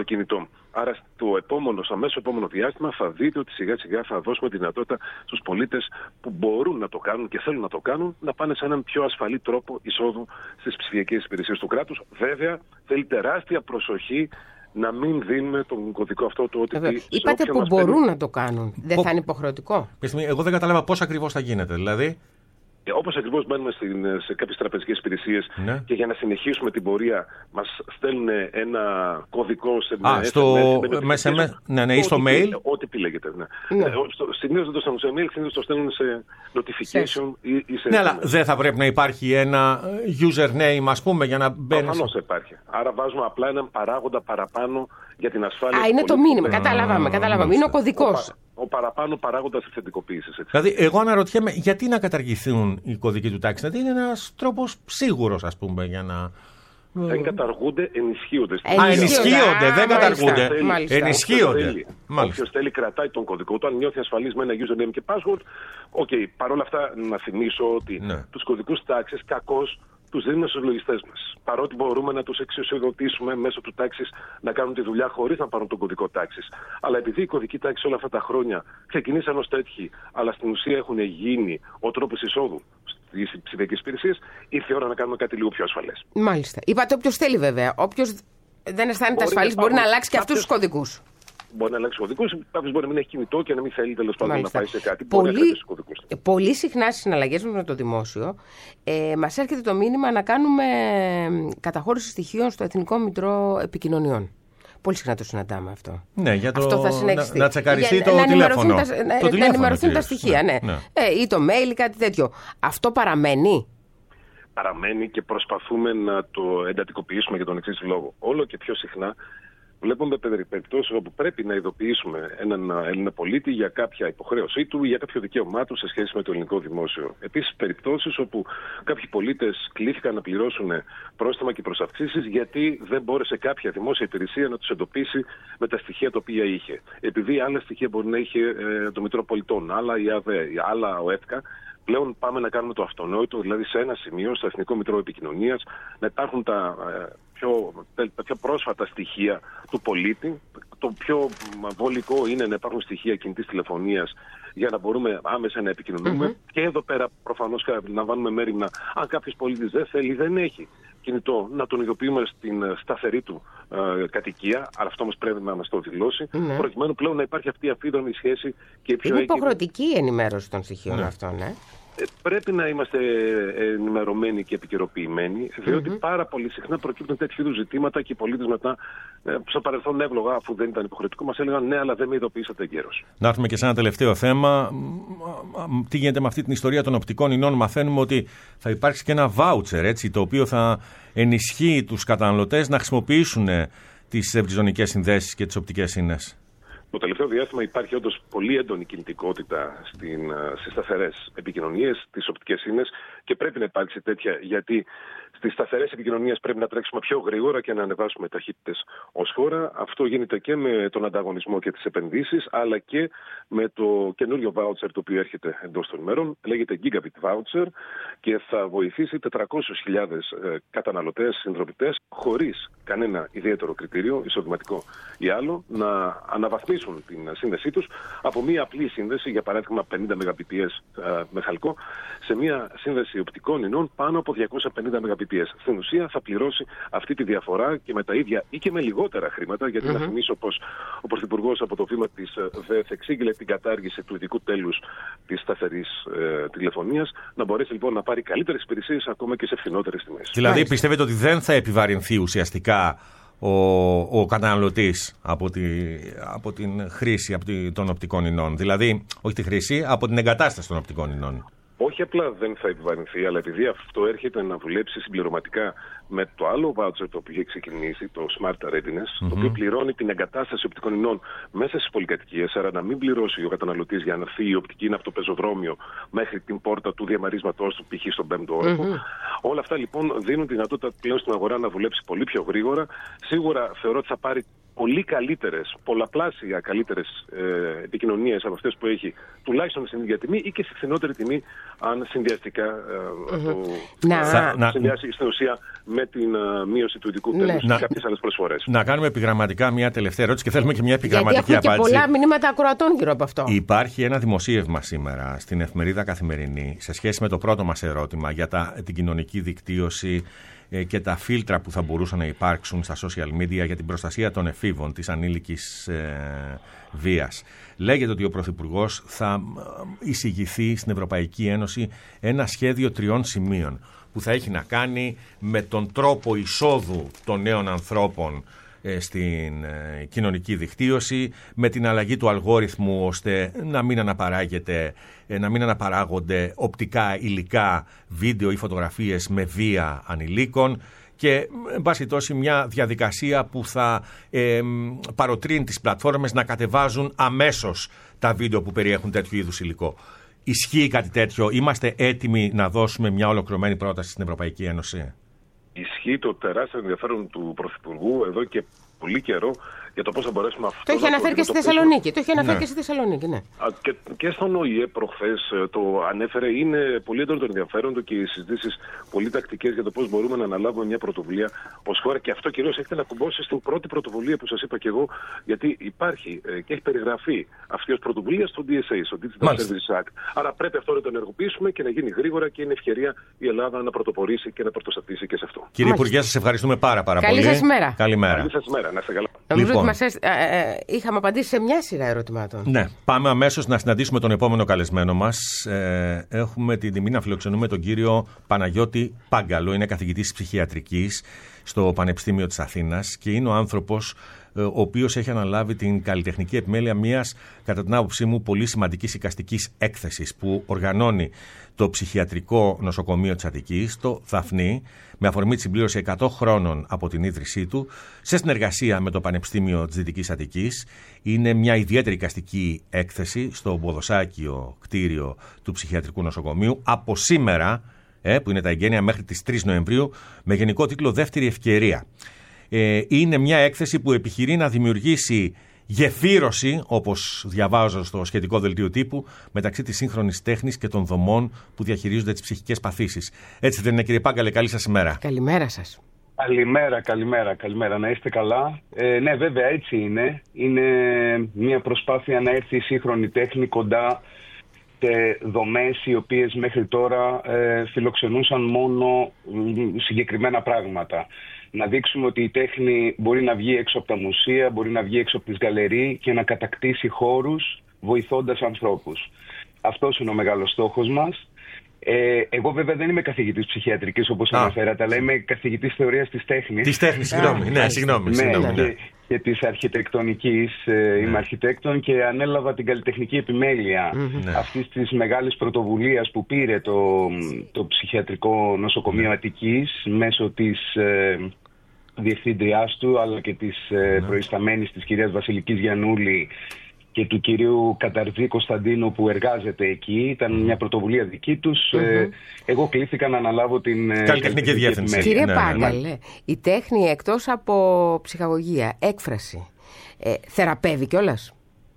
κινητό. Άρα στο επόμενο, στο αμέσως επόμενο διάστημα θα δείτε ότι σιγά σιγά θα δώσουμε τη δυνατότητα στους πολίτες που μπορούν να το κάνουν και θέλουν να το κάνουν να πάνε σε έναν πιο ασφαλή τρόπο εισόδου στις ψηφιακές υπηρεσίες του κράτους. Βέβαια, θέλει τεράστια προσοχή να μην δίνουμε τον κωδικό αυτό το ότι. Είπατε που μπορούν παίρνει... να το κάνουν. Δεν Πο... θα είναι υποχρεωτικό. Εγώ δεν κατάλαβα πώς ακριβώς θα γίνεται. Δηλαδή. Όπως ακριβώς μπαίνουμε στην, σε κάποιες τραπεζικές υπηρεσίες, ναι, και για να συνεχίσουμε την πορεία μας στέλνουν ένα κωδικό σε Α, στο... μέσα με... ναι, ναι, ή στο mail. Ό,τι πει λέγεται. Ναι. Ναι. Συνήθως δεν το στέλνουν σε mail, συνήθως το στέλνουν σε notification ή, ή σε. Ναι, αλλά δεν θα πρέπει να υπάρχει ένα username, ας πούμε, για να μπαίνει. Προφανώς υπάρχει. Άρα βάζουμε απλά έναν παράγοντα παραπάνω για την ασφάλεια. Α, είναι το μήνυμα. Καταλάβαμε, καταλάβαμε. Είναι ο κωδικός. Ο παραπάνω παράγοντας αυθεντικοποίησης. Δηλαδή, εγώ αναρωτιέμαι γιατί να καταργηθούν οι κωδικοί του τάξη. Δηλαδή, είναι ένας τρόπος σίγουρος, ας πούμε, για να. Δεν καταργούνται, ενισχύονται. Α, ενισχύονται, δεν καταργούνται. Ενισχύονται. Όποιος θέλει, κρατάει τον κωδικό του. Αν νιώθει ασφαλής με ένα username και password, οκ. Okay. Παρ' όλα αυτά, να θυμίσω ότι ναι, τους κωδικούς τάξης κακώς τους δίνουμε στους λογιστές μας. Παρότι μπορούμε να τους εξουσιοδοτήσουμε μέσω του τάξης να κάνουν τη δουλειά χωρίς να πάρουν τον κωδικό τάξης. Αλλά επειδή οι κωδικοί τάξης όλα αυτά τα χρόνια ξεκινήσαν ως τέτοιοι, αλλά στην ουσία έχουν γίνει ο τρόπος εισόδου στις ψηφιακές υπηρεσίες, ήρθε η ώρα να κάνουμε κάτι λίγο πιο ασφαλές. Μάλιστα. Είπατε όποιος θέλει βέβαια. Όποιος δεν αισθάνεται ασφαλής μπορεί να αλλάξει και αυτούς τους κωδικούς. Μπορεί να αλλάξει κωδικούς, κάποιος μπορεί να μην έχει κινητό και να μην θέλει τέλος πάντων να πάει σε κάτι. Πολύ, πολύ συχνά στις συναλλαγές μας με το δημόσιο ε, μας έρχεται το μήνυμα να κάνουμε καταχώρηση στοιχείων στο Εθνικό Μητρό Επικοινωνιών. Πολύ συχνά το συναντάμε αυτό. Ναι, για το αυτό θα συνεχιστεί. Να τσεκαριστεί το να τηλέφωνο. Τα, το να, να ενημερωθούν τα στοιχεία, ναι. ναι. Ε, ή το mail ή κάτι τέτοιο. Αυτό παραμένει. Παραμένει και προσπαθούμε να το εντατικοποιήσουμε για τον εξής λόγο. Όλο και πιο συχνά βλέπουμε περιπτώσεις όπου πρέπει να ειδοποιήσουμε έναν Έλληνα πολίτη για κάποια υποχρέωσή του ή για κάποιο δικαίωμά του σε σχέση με το ελληνικό δημόσιο. Επίσης, περιπτώσεις όπου κάποιοι πολίτες κλήθηκαν να πληρώσουν πρόστιμα και προσαυξήσεις γιατί δεν μπόρεσε κάποια δημόσια υπηρεσία να τους εντοπίσει με τα στοιχεία τα οποία είχε. Επειδή άλλα στοιχεία μπορεί να είχε ε, το Μητρό Πολιτών, άλλα η ΑΔΕ, άλλα ο ΕΦΚΑ. Πλέον πάμε να κάνουμε το αυτονόητο, δηλαδή σε ένα σημείο, στο Εθνικό Μητρό Επικοινωνίας, να υπάρχουν τα, πιο, τα πιο πρόσφατα στοιχεία του πολίτη. Το πιο βολικό είναι να υπάρχουν στοιχεία κινητής τηλεφωνίας για να μπορούμε άμεσα να επικοινωνούμε. Mm-hmm. Και εδώ πέρα προφανώς να βάλουμε μέρημνα, αν κάποιος πολίτης δεν θέλει, δεν έχει κινητό, να τον ειδοποιούμε στην σταθερή του ε, κατοικία, αλλά αυτό όμως πρέπει να μας το δηλώσει, mm-hmm, προκειμένου πλέον να υπάρχει αυτή η αφίδρομη σχέση και πιο. Είναι υποχρεωτική η ενημέρωση των στοιχείων mm-hmm. αυτών, ναι. Ε, πρέπει να είμαστε ενημερωμένοι και επικαιροποιημένοι, διότι mm-hmm. πάρα πολύ συχνά προκύπτουν τέτοιου είδους ζητήματα και οι πολίτες μετά, ε, στο παρελθόν εύλογα, αφού δεν ήταν υποχρεωτικό, μας έλεγαν ναι, αλλά δεν με ειδοποιήσατε εγκαίρως. Να έρθουμε και σε ένα τελευταίο θέμα. Τι γίνεται με αυτή την ιστορία των οπτικών ινών? Μαθαίνουμε ότι θα υπάρξει και ένα voucher, έτσι, το οποίο θα ενισχύει τους καταναλωτές να χρησιμοποιήσουν τις ευρυζωνικές συνδέσεις και τις οπτικές ίνες. Το τελευταίο διάστημα υπάρχει όντως πολύ έντονη κινητικότητα στην, στις σταθερές επικοινωνίες, στις οπτικές ίνες και πρέπει να υπάρξει τέτοια, γιατί στις σταθερές επικοινωνίες πρέπει να τρέξουμε πιο γρήγορα και να ανεβάσουμε ταχύτητες ως χώρα. Αυτό γίνεται και με τον ανταγωνισμό και τις επενδύσεις, αλλά και με το καινούριο voucher το οποίο έρχεται εντός των ημερών. Λέγεται Gigabit Voucher και θα βοηθήσει τετρακόσιες χιλιάδες καταναλωτές, συνδρομητές, χωρίς κανένα ιδιαίτερο κριτήριο, εισοδηματικό ή άλλο, να αναβαθμίσουν την σύνδεσή τους από μία απλή σύνδεση, για παράδειγμα πενήντα μεγαμπιτ με χαλκό, σε μία σύνδεση οπτικών ινών πάνω από διακόσια πενήντα μεγαμπιτ. Στην ουσία θα πληρώσει αυτή τη διαφορά και με τα ίδια ή και με λιγότερα χρήματα, γιατί mm-hmm. να θυμίσω πως ο Πρωθυπουργός από το βήμα της ΔΕΘ εξήγηλε την κατάργηση του ειδικού τέλους της σταθερής ε, τηλεφωνίας, να μπορέσει λοιπόν να πάρει καλύτερες υπηρεσίες ακόμα και σε φθηνότερες τιμές. Δηλαδή Μάλιστα. Πιστεύετε ότι δεν θα επιβαρυνθεί ουσιαστικά ο, ο καταναλωτής από, τη, από την χρήση από τη, των οπτικών ινών? Δηλαδή, όχι τη χρήση, από την εγκατάσταση των οπτικών ινών. Όχι απλά δεν θα επιβαρυνθεί, αλλά επειδή αυτό έρχεται να δουλέψει συμπληρωματικά με το άλλο voucher το οποίο έχει ξεκινήσει, το Smart Readiness, mm-hmm. το οποίο πληρώνει την εγκατάσταση οπτικών ινών μέσα στις πολυκατοικίες, άρα να μην πληρώσει ο καταναλωτής για να έρθει η οπτική είναι από το πεζοδρόμιο μέχρι την πόρτα του διαμερίσματός του, π.χ. στον πέμπτο όροφο. Mm-hmm. Όλα αυτά λοιπόν δίνουν δυνατότητα πλέον στην αγορά να δουλέψει πολύ πιο γρήγορα. Σίγουρα θεωρώ ότι θα πάρει πολύ καλύτερες, πολλαπλάσια καλύτερες ε, επικοινωνίες από αυτές που έχει, τουλάχιστον στην ίδια τιμή ή και στη φθηνότερη τιμή, αν συνδυαστικά ε, mm-hmm. το να... ε, συνδυάσει στην ουσία με την ε, μείωση του ειδικού τέλους και κάποιες άλλες προσφορές. Να κάνουμε επιγραμματικά μια τελευταία ερώτηση και θέλουμε και μια επιγραμματική Γιατί απάντηση. Γιατί πολλά μηνύματα ακροατών γύρω από αυτό. Υπάρχει ένα δημοσίευμα σήμερα στην εφημερίδα Καθημερινή σε σχέση με το πρώτο μας ερώτημα για τα, την κοινωνική δικτύωση και τα φίλτρα που θα μπορούσαν να υπάρξουν στα social media για την προστασία των εφήβων, της ανήλικης ε, βίας. Λέγεται ότι ο Πρωθυπουργός θα εισηγηθεί στην Ευρωπαϊκή Ένωση ένα σχέδιο τριών σημείων που θα έχει να κάνει με τον τρόπο εισόδου των νέων ανθρώπων στην ε, κοινωνική δικτύωση, με την αλλαγή του αλγόριθμου ώστε να μην αναπαράγεται, ε, να μην αναπαράγονται οπτικά υλικά, βίντεο ή φωτογραφίες με βία ανηλίκων και εν πάση τόση μια διαδικασία που θα ε, παροτρύνει τις πλατφόρμες να κατεβάζουν αμέσως τα βίντεο που περιέχουν τέτοιου είδους υλικό. Ισχύει κάτι τέτοιο? Είμαστε έτοιμοι να δώσουμε μια ολοκληρωμένη πρόταση στην Ευρωπαϊκή Ένωση? Ισχύει το τεράστιο ενδιαφέρον του Πρωθυπουργού εδώ και πολύ καιρό για το πώς θα μπορέσουμε αυτό. Το έχει αναφέρει και στη Θεσσαλονίκη. Το έχει αναφέρει και στη Θεσσαλονίκη, ναι. Και, και στον Ο Η Ε προχθές το ανέφερε. Είναι πολύ έντονο το ενδιαφέρον του και οι συζητήσεις πολύ τακτικές για το πώς μπορούμε να αναλάβουμε μια πρωτοβουλία ως χώρα. Και αυτό κυρίως έχετε να κουμπώσει στην πρώτη πρωτοβουλία που σας είπα και εγώ, γιατί υπάρχει και έχει περιγραφεί αυτή ως πρωτοβουλία στο ντι ες έι, στο Digital Services Act. Άρα πρέπει αυτό να το ενεργοποιήσουμε και να γίνει γρήγορα και είναι ευκαιρία η Ελλάδα να πρωτοπορήσει και να πρωτοστατήσει και σε αυτό. Κύριε Υπουργέ, σας ευχαριστούμε πάρα, πάρα Καλή πολύ. Σας ημέρα. Καλημέρα. Καλή σας ημέρα. Να είστε καλά. Λοιπόν. Μας ε, ε, είχαμε απαντήσει σε μια σειρά ερωτημάτων. Ναι, πάμε αμέσως να συναντήσουμε τον επόμενο καλεσμένο μας. Ε, έχουμε την τιμή να φιλοξενούμε τον κύριο Παναγιώτη Πάγκαλο. Είναι καθηγητής ψυχιατρικής στο Πανεπιστήμιο της Αθήνας και είναι ο άνθρωπος ε, ο οποίος έχει αναλάβει την καλλιτεχνική επιμέλεια μιας, κατά την άποψή μου, πολύ σημαντικής εικαστικής έκθεσης που οργανώνει το Ψυχιατρικό Νοσοκομείο της Αττικής, το Δαφνί, με αφορμή τη συμπλήρωση εκατό χρόνων από την ίδρυσή του, σε συνεργασία με το Πανεπιστήμιο της Δυτικής Αττικής. Είναι μια ιδιαίτερη εικαστική έκθεση στο ποδοσάκιο κτίριο του Ψυχιατρικού Νοσοκομείου από σήμερα, ε, που είναι τα εγγένεια, μέχρι τις τρεις Νοεμβρίου, με γενικό τίτλο «Δεύτερη Ευκαιρία». Ε, είναι μια έκθεση που επιχειρεί να δημιουργήσει γεφύρωση, όπως διαβάζω στο σχετικό δελτίο τύπου, μεταξύ της σύγχρονης τέχνης και των δομών που διαχειρίζονται τις ψυχικές παθήσεις. Έτσι δεν είναι, κύριε Πάγκαλε? Καλή σας ημέρα. Καλημέρα σας. Καλημέρα, καλημέρα, καλημέρα. Να είστε καλά. Ε, ναι, βέβαια έτσι είναι. Είναι μια προσπάθεια να έρθει η σύγχρονη τέχνη κοντά σε δομές οι οποίες μέχρι τώρα ε, φιλοξενούσαν μόνο συγκεκριμένα πράγματα. Να δείξουμε ότι η τέχνη μπορεί να βγει έξω από τα μουσεία, μπορεί να βγει έξω από τις γκαλερί και να κατακτήσει χώρους βοηθώντας ανθρώπους. Αυτός είναι ο μεγάλος στόχος μας. Ε, εγώ βέβαια δεν είμαι καθηγητής ψυχιατρικής όπως ah. αναφέρατε, αλλά είμαι καθηγητής θεωρίας της τέχνης. Της τέχνης, συγγνώμη. Ναι, συγγνώμη. Ναι, συγγνώμη, ναι. Και, και της αρχιτεκτονικής. Ε, είμαι αρχιτέκτον και ανέλαβα την καλλιτεχνική επιμέλεια mm-hmm. αυτής της μεγάλης πρωτοβουλίας που πήρε το, το Ψυχιατρικό Νοσοκομείο Αττικής μέσω της ε, διευθύντριάς του, αλλά και της ε, mm-hmm. προϊσταμένης της κυρίας Βασιλικής Γιαννούλη και του κυρίου Καταρζή Κωνσταντίνου που εργάζεται εκεί. Ήταν μια πρωτοβουλία δική τους. Mm-hmm. Ε, εγώ κλήθηκα να αναλάβω την καλλιτεχνική διεύθυνση. Κύριε ναι, Πάγκαλε, ναι. η τέχνη εκτός από ψυχαγωγία, έκφραση, ε, θεραπεύει κιόλας?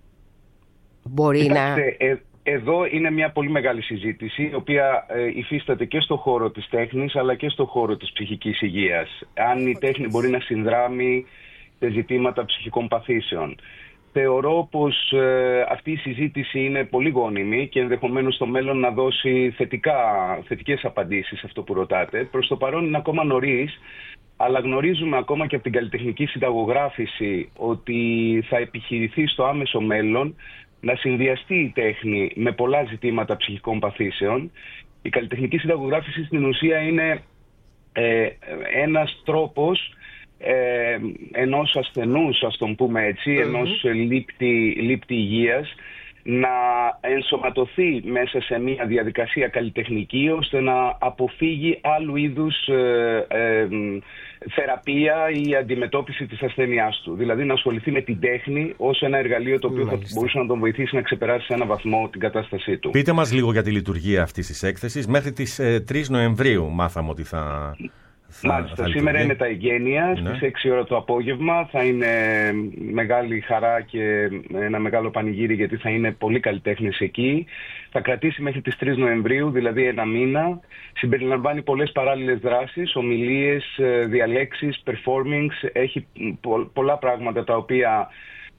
Μπορεί Κοιτάξτε, να... Ε, εδώ είναι μια πολύ μεγάλη συζήτηση, η οποία ε, υφίσταται και στο χώρο της τέχνης, αλλά και στο χώρο της ψυχικής υγείας. Αν η τέχνη μπορεί να συνδράμει σε ζητήματα ψυχικών παθήσεων. Θεωρώ πως ε, αυτή η συζήτηση είναι πολύ γόνιμη και ενδεχομένως στο μέλλον να δώσει θετικά, θετικές απαντήσεις σε αυτό που ρωτάτε. Προς το παρόν είναι ακόμα νωρίς, αλλά γνωρίζουμε ακόμα και από την καλλιτεχνική συνταγογράφηση ότι θα επιχειρηθεί στο άμεσο μέλλον να συνδυαστεί η τέχνη με πολλά ζητήματα ψυχικών παθήσεων. Η καλλιτεχνική συνταγογράφηση στην ουσία είναι ε, ένας τρόπος Ε, ενός ασθενούς, ας τον πούμε έτσι, mm-hmm. ενός λήπτη, λήπτη υγείας, να ενσωματωθεί μέσα σε μια διαδικασία καλλιτεχνική ώστε να αποφύγει άλλου είδους ε, ε, θεραπεία ή αντιμετώπιση της ασθένειάς του. Δηλαδή να ασχοληθεί με την τέχνη ως ένα εργαλείο το οποίο mm-hmm. θα μπορούσε να τον βοηθήσει να ξεπεράσει σε έναν βαθμό την κατάστασή του. Πείτε μας λίγο για τη λειτουργία αυτής της έκθεσης. Μέχρι τις ε, τρεις Νοεμβρίου μάθαμε ότι θα... θα, Μάλιστα, θα σήμερα είναι τα εγγένεια, ναι. στις έξι ώρα το απόγευμα. Θα είναι μεγάλη χαρά και ένα μεγάλο πανηγύρι, γιατί θα είναι πολύ καλλιτέχνες εκεί. Θα κρατήσει μέχρι τις τρεις Νοεμβρίου, δηλαδή ένα μήνα. Συμπεριλαμβάνει πολλές παράλληλες δράσεις, ομιλίες, διαλέξεις, performings. Έχει πολλά πράγματα τα οποία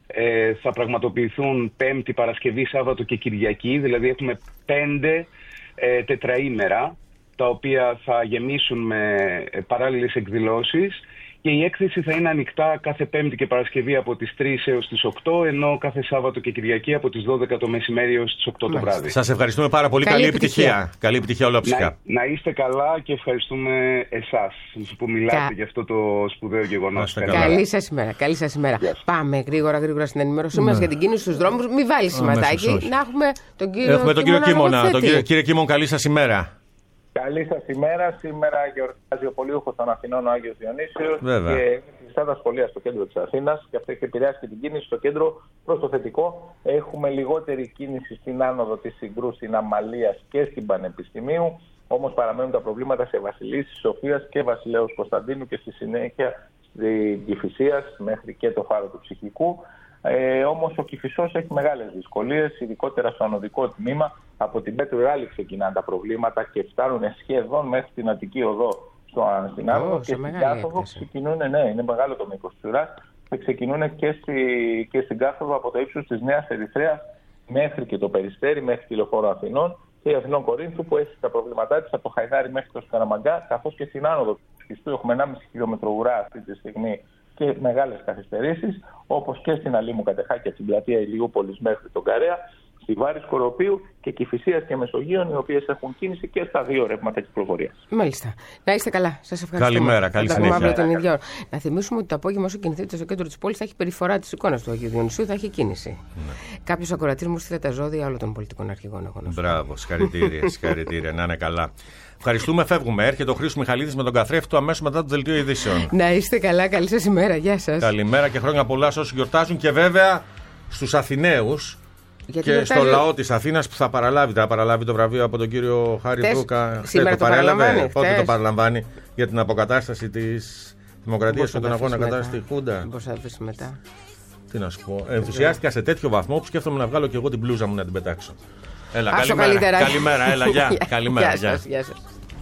ε, θα πραγματοποιηθούν Πέμπτη, Παρασκευή, Σάββατο και Κυριακή. Δηλαδή έχουμε πέντε ε, τετραήμερα, τα οποία θα γεμίσουν με παράλληλες εκδηλώσεις, και η έκθεση θα είναι ανοιχτά κάθε Πέμπτη και Παρασκευή από τις τρεις έως τις οκτώ, ενώ κάθε Σάββατο και Κυριακή από τις δώδεκα το μεσημέρι έως τις οκτώ το βράδυ. Σας ευχαριστούμε πάρα πολύ. Καλή, Καλή επιτυχία. επιτυχία. Καλή επιτυχία ολόψυχα. Να, να είστε καλά και ευχαριστούμε εσάς που μιλάτε Κα... για αυτό το σπουδαίο γεγονός. Καλή σας ημέρα. Καλή σας ημέρα. Yes. Πάμε γρήγορα γρήγορα στην ενημέρωσή μας ναι. για την κίνηση στους δρόμους. Μην βάλει σηματάκι. Να έχουμε τον κύριο Έχουμε τον κύριο Κίμωνα. Τον κύριο, κύριε Κίμων, καλή σας ημέρα. Καλή σας ημέρα. Σήμερα γιορτάζει ο Πολύουχος των Αθηνών, ο Άγιος Διονύσιος. Βέβαια. Και κλειστά τα σχολεία στο κέντρο της Αθήνας, και αυτό έχει επηρεάσει και την κίνηση στο κέντρο. Προς το θετικό, έχουμε λιγότερη κίνηση στην άνοδο της Συγκρού, στην Αμαλίας και στην Πανεπιστημίου. Όμως παραμένουν τα προβλήματα σε Βασιλής, Σοφίας και Βασιλέως Κωνσταντίνου, και στη συνέχεια στην Κηφισίας μέχρι και το φάρο του Ψυχικού. Ε, όμως ο Κηφισός έχει μεγάλες δυσκολίες, ειδικότερα στο ανωδικό τμήμα. Από την Πέτρου Ράλη ξεκινάνε τα προβλήματα και φτάνουν σχεδόν μέχρι την Αττική Οδό στο, στην Άνοδο, oh, και στην Κάθοδο ξεκινούν, ναι, είναι μεγάλο το μήκος της ουράς, και ξεκινούν και, στη, και στην Κάθοδο από το ύψος της Νέας Ερυθρέας μέχρι και το Περιστέρι, μέχρι τη Λεωφόρο Αθηνών, και η Αθηνών Κορίνθου που έχει τα προβλήματά της από το Χαϊδάρι μέχρι το Σκαραμαγκά, καθώς και στην Άνοδο του Σχιστού έχουμε ενάμιση χιλιόμετρο ουρά αυτή τη στιγμή και μεγάλες καθυστερήσεις, όπως και στην Αλήμου Κατεχάκη, από την πλατεία Ηλιούπολης μέχρι τον Καρέα, στη Βάρη Σκοροπίου και Κηφισίας και Μεσογείων, οι οποίες έχουν κίνηση και στα δύο ρεύματα κυκλοφορίας. Μάλιστα. Να είστε καλά. Σας ευχαριστούμε. Καλημέρα, καλή συνέχεια. Τον ίδιο. Να θυμίσουμε ότι το απόγευμα, όσο κινηθείτε στο κέντρο της πόλης, θα έχει περιφορά της εικόνας του Αγίου Διονυσίου, θα έχει κίνηση. Ναι. Κάποιος ακροατής μου στείλε τα ζώδια όλων των πολιτικών αρχηγών. Εγώ Μπράβο, συγχαρητήρια, συγχαρητήρια. Να είναι καλά. Ευχαριστούμε, φεύγουμε. Έρχεται ο Χρήστος Μιχαλίδης με τον καθρέφτη του αμέσως μετά το δελτίο ειδήσεων. Να είστε καλά, καλή σας ημέρα. Γεια σας. Καλημέρα και χρόνια πολλά σε όσους γιορτάζουν, και βέβαια στους Αθηναίους. Γιατί και γιορτάζει... στο λαό της Αθήνας που θα παραλάβει, θα παραλάβει το βραβείο από τον κύριο Χάρη Θες... Δούκα. Σήμερα το, το παραλαμβάνει. Πότε το παραλαμβάνει για την αποκατάσταση της δημοκρατίας και τον αγώνα κατά στη Χούντα. Πώς θα αφήσει μετά. Τι να σου πω. Ενθουσιάστηκα σε τέτοιο βαθμό που σκέφτομαι να βγάλω και εγώ την μπλούζα μου να την πετάξω. Έλα, Άσο καλημέρα. Καλύτερα. Καλημέρα, έλα, γεια. Καλημέρα, γεια σας, γεια σας.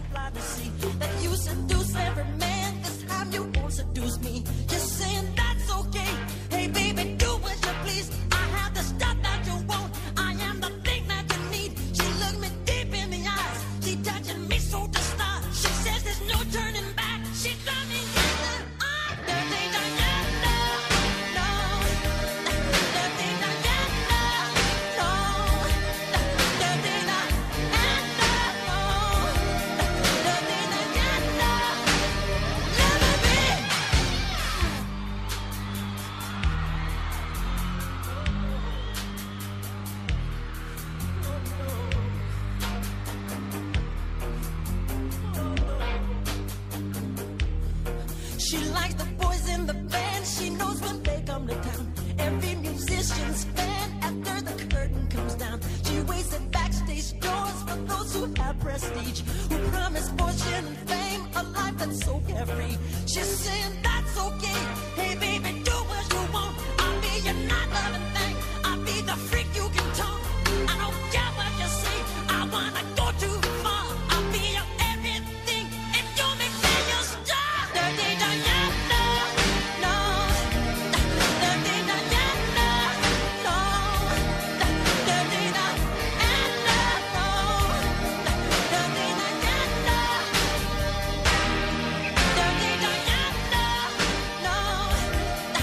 She likes the boys in the band. She knows when they come to town. Every musician's fan after the curtain comes down. She waits at backstage doors for those who have prestige, who promise fortune and fame, a life that's so carefree. She's saying that's okay. Hey baby, do what you want. I'll be your not loving thing. I'll be the freak you can talk. I don't care what you say. I wanna go too far. I'll be your everything. If you make me your star. Dirty Diana, no. Dirty Diana, no. Dirty Diana, no. Dirty Diana. Dirty Diana, no.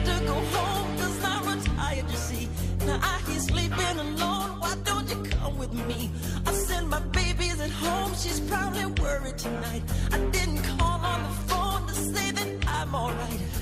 to go home, cause I'm retired, you see. Now I hear sleeping alone, why don't you come with me? I send my babies at home, she's probably worried tonight. I didn't call on the phone to say that I'm alright.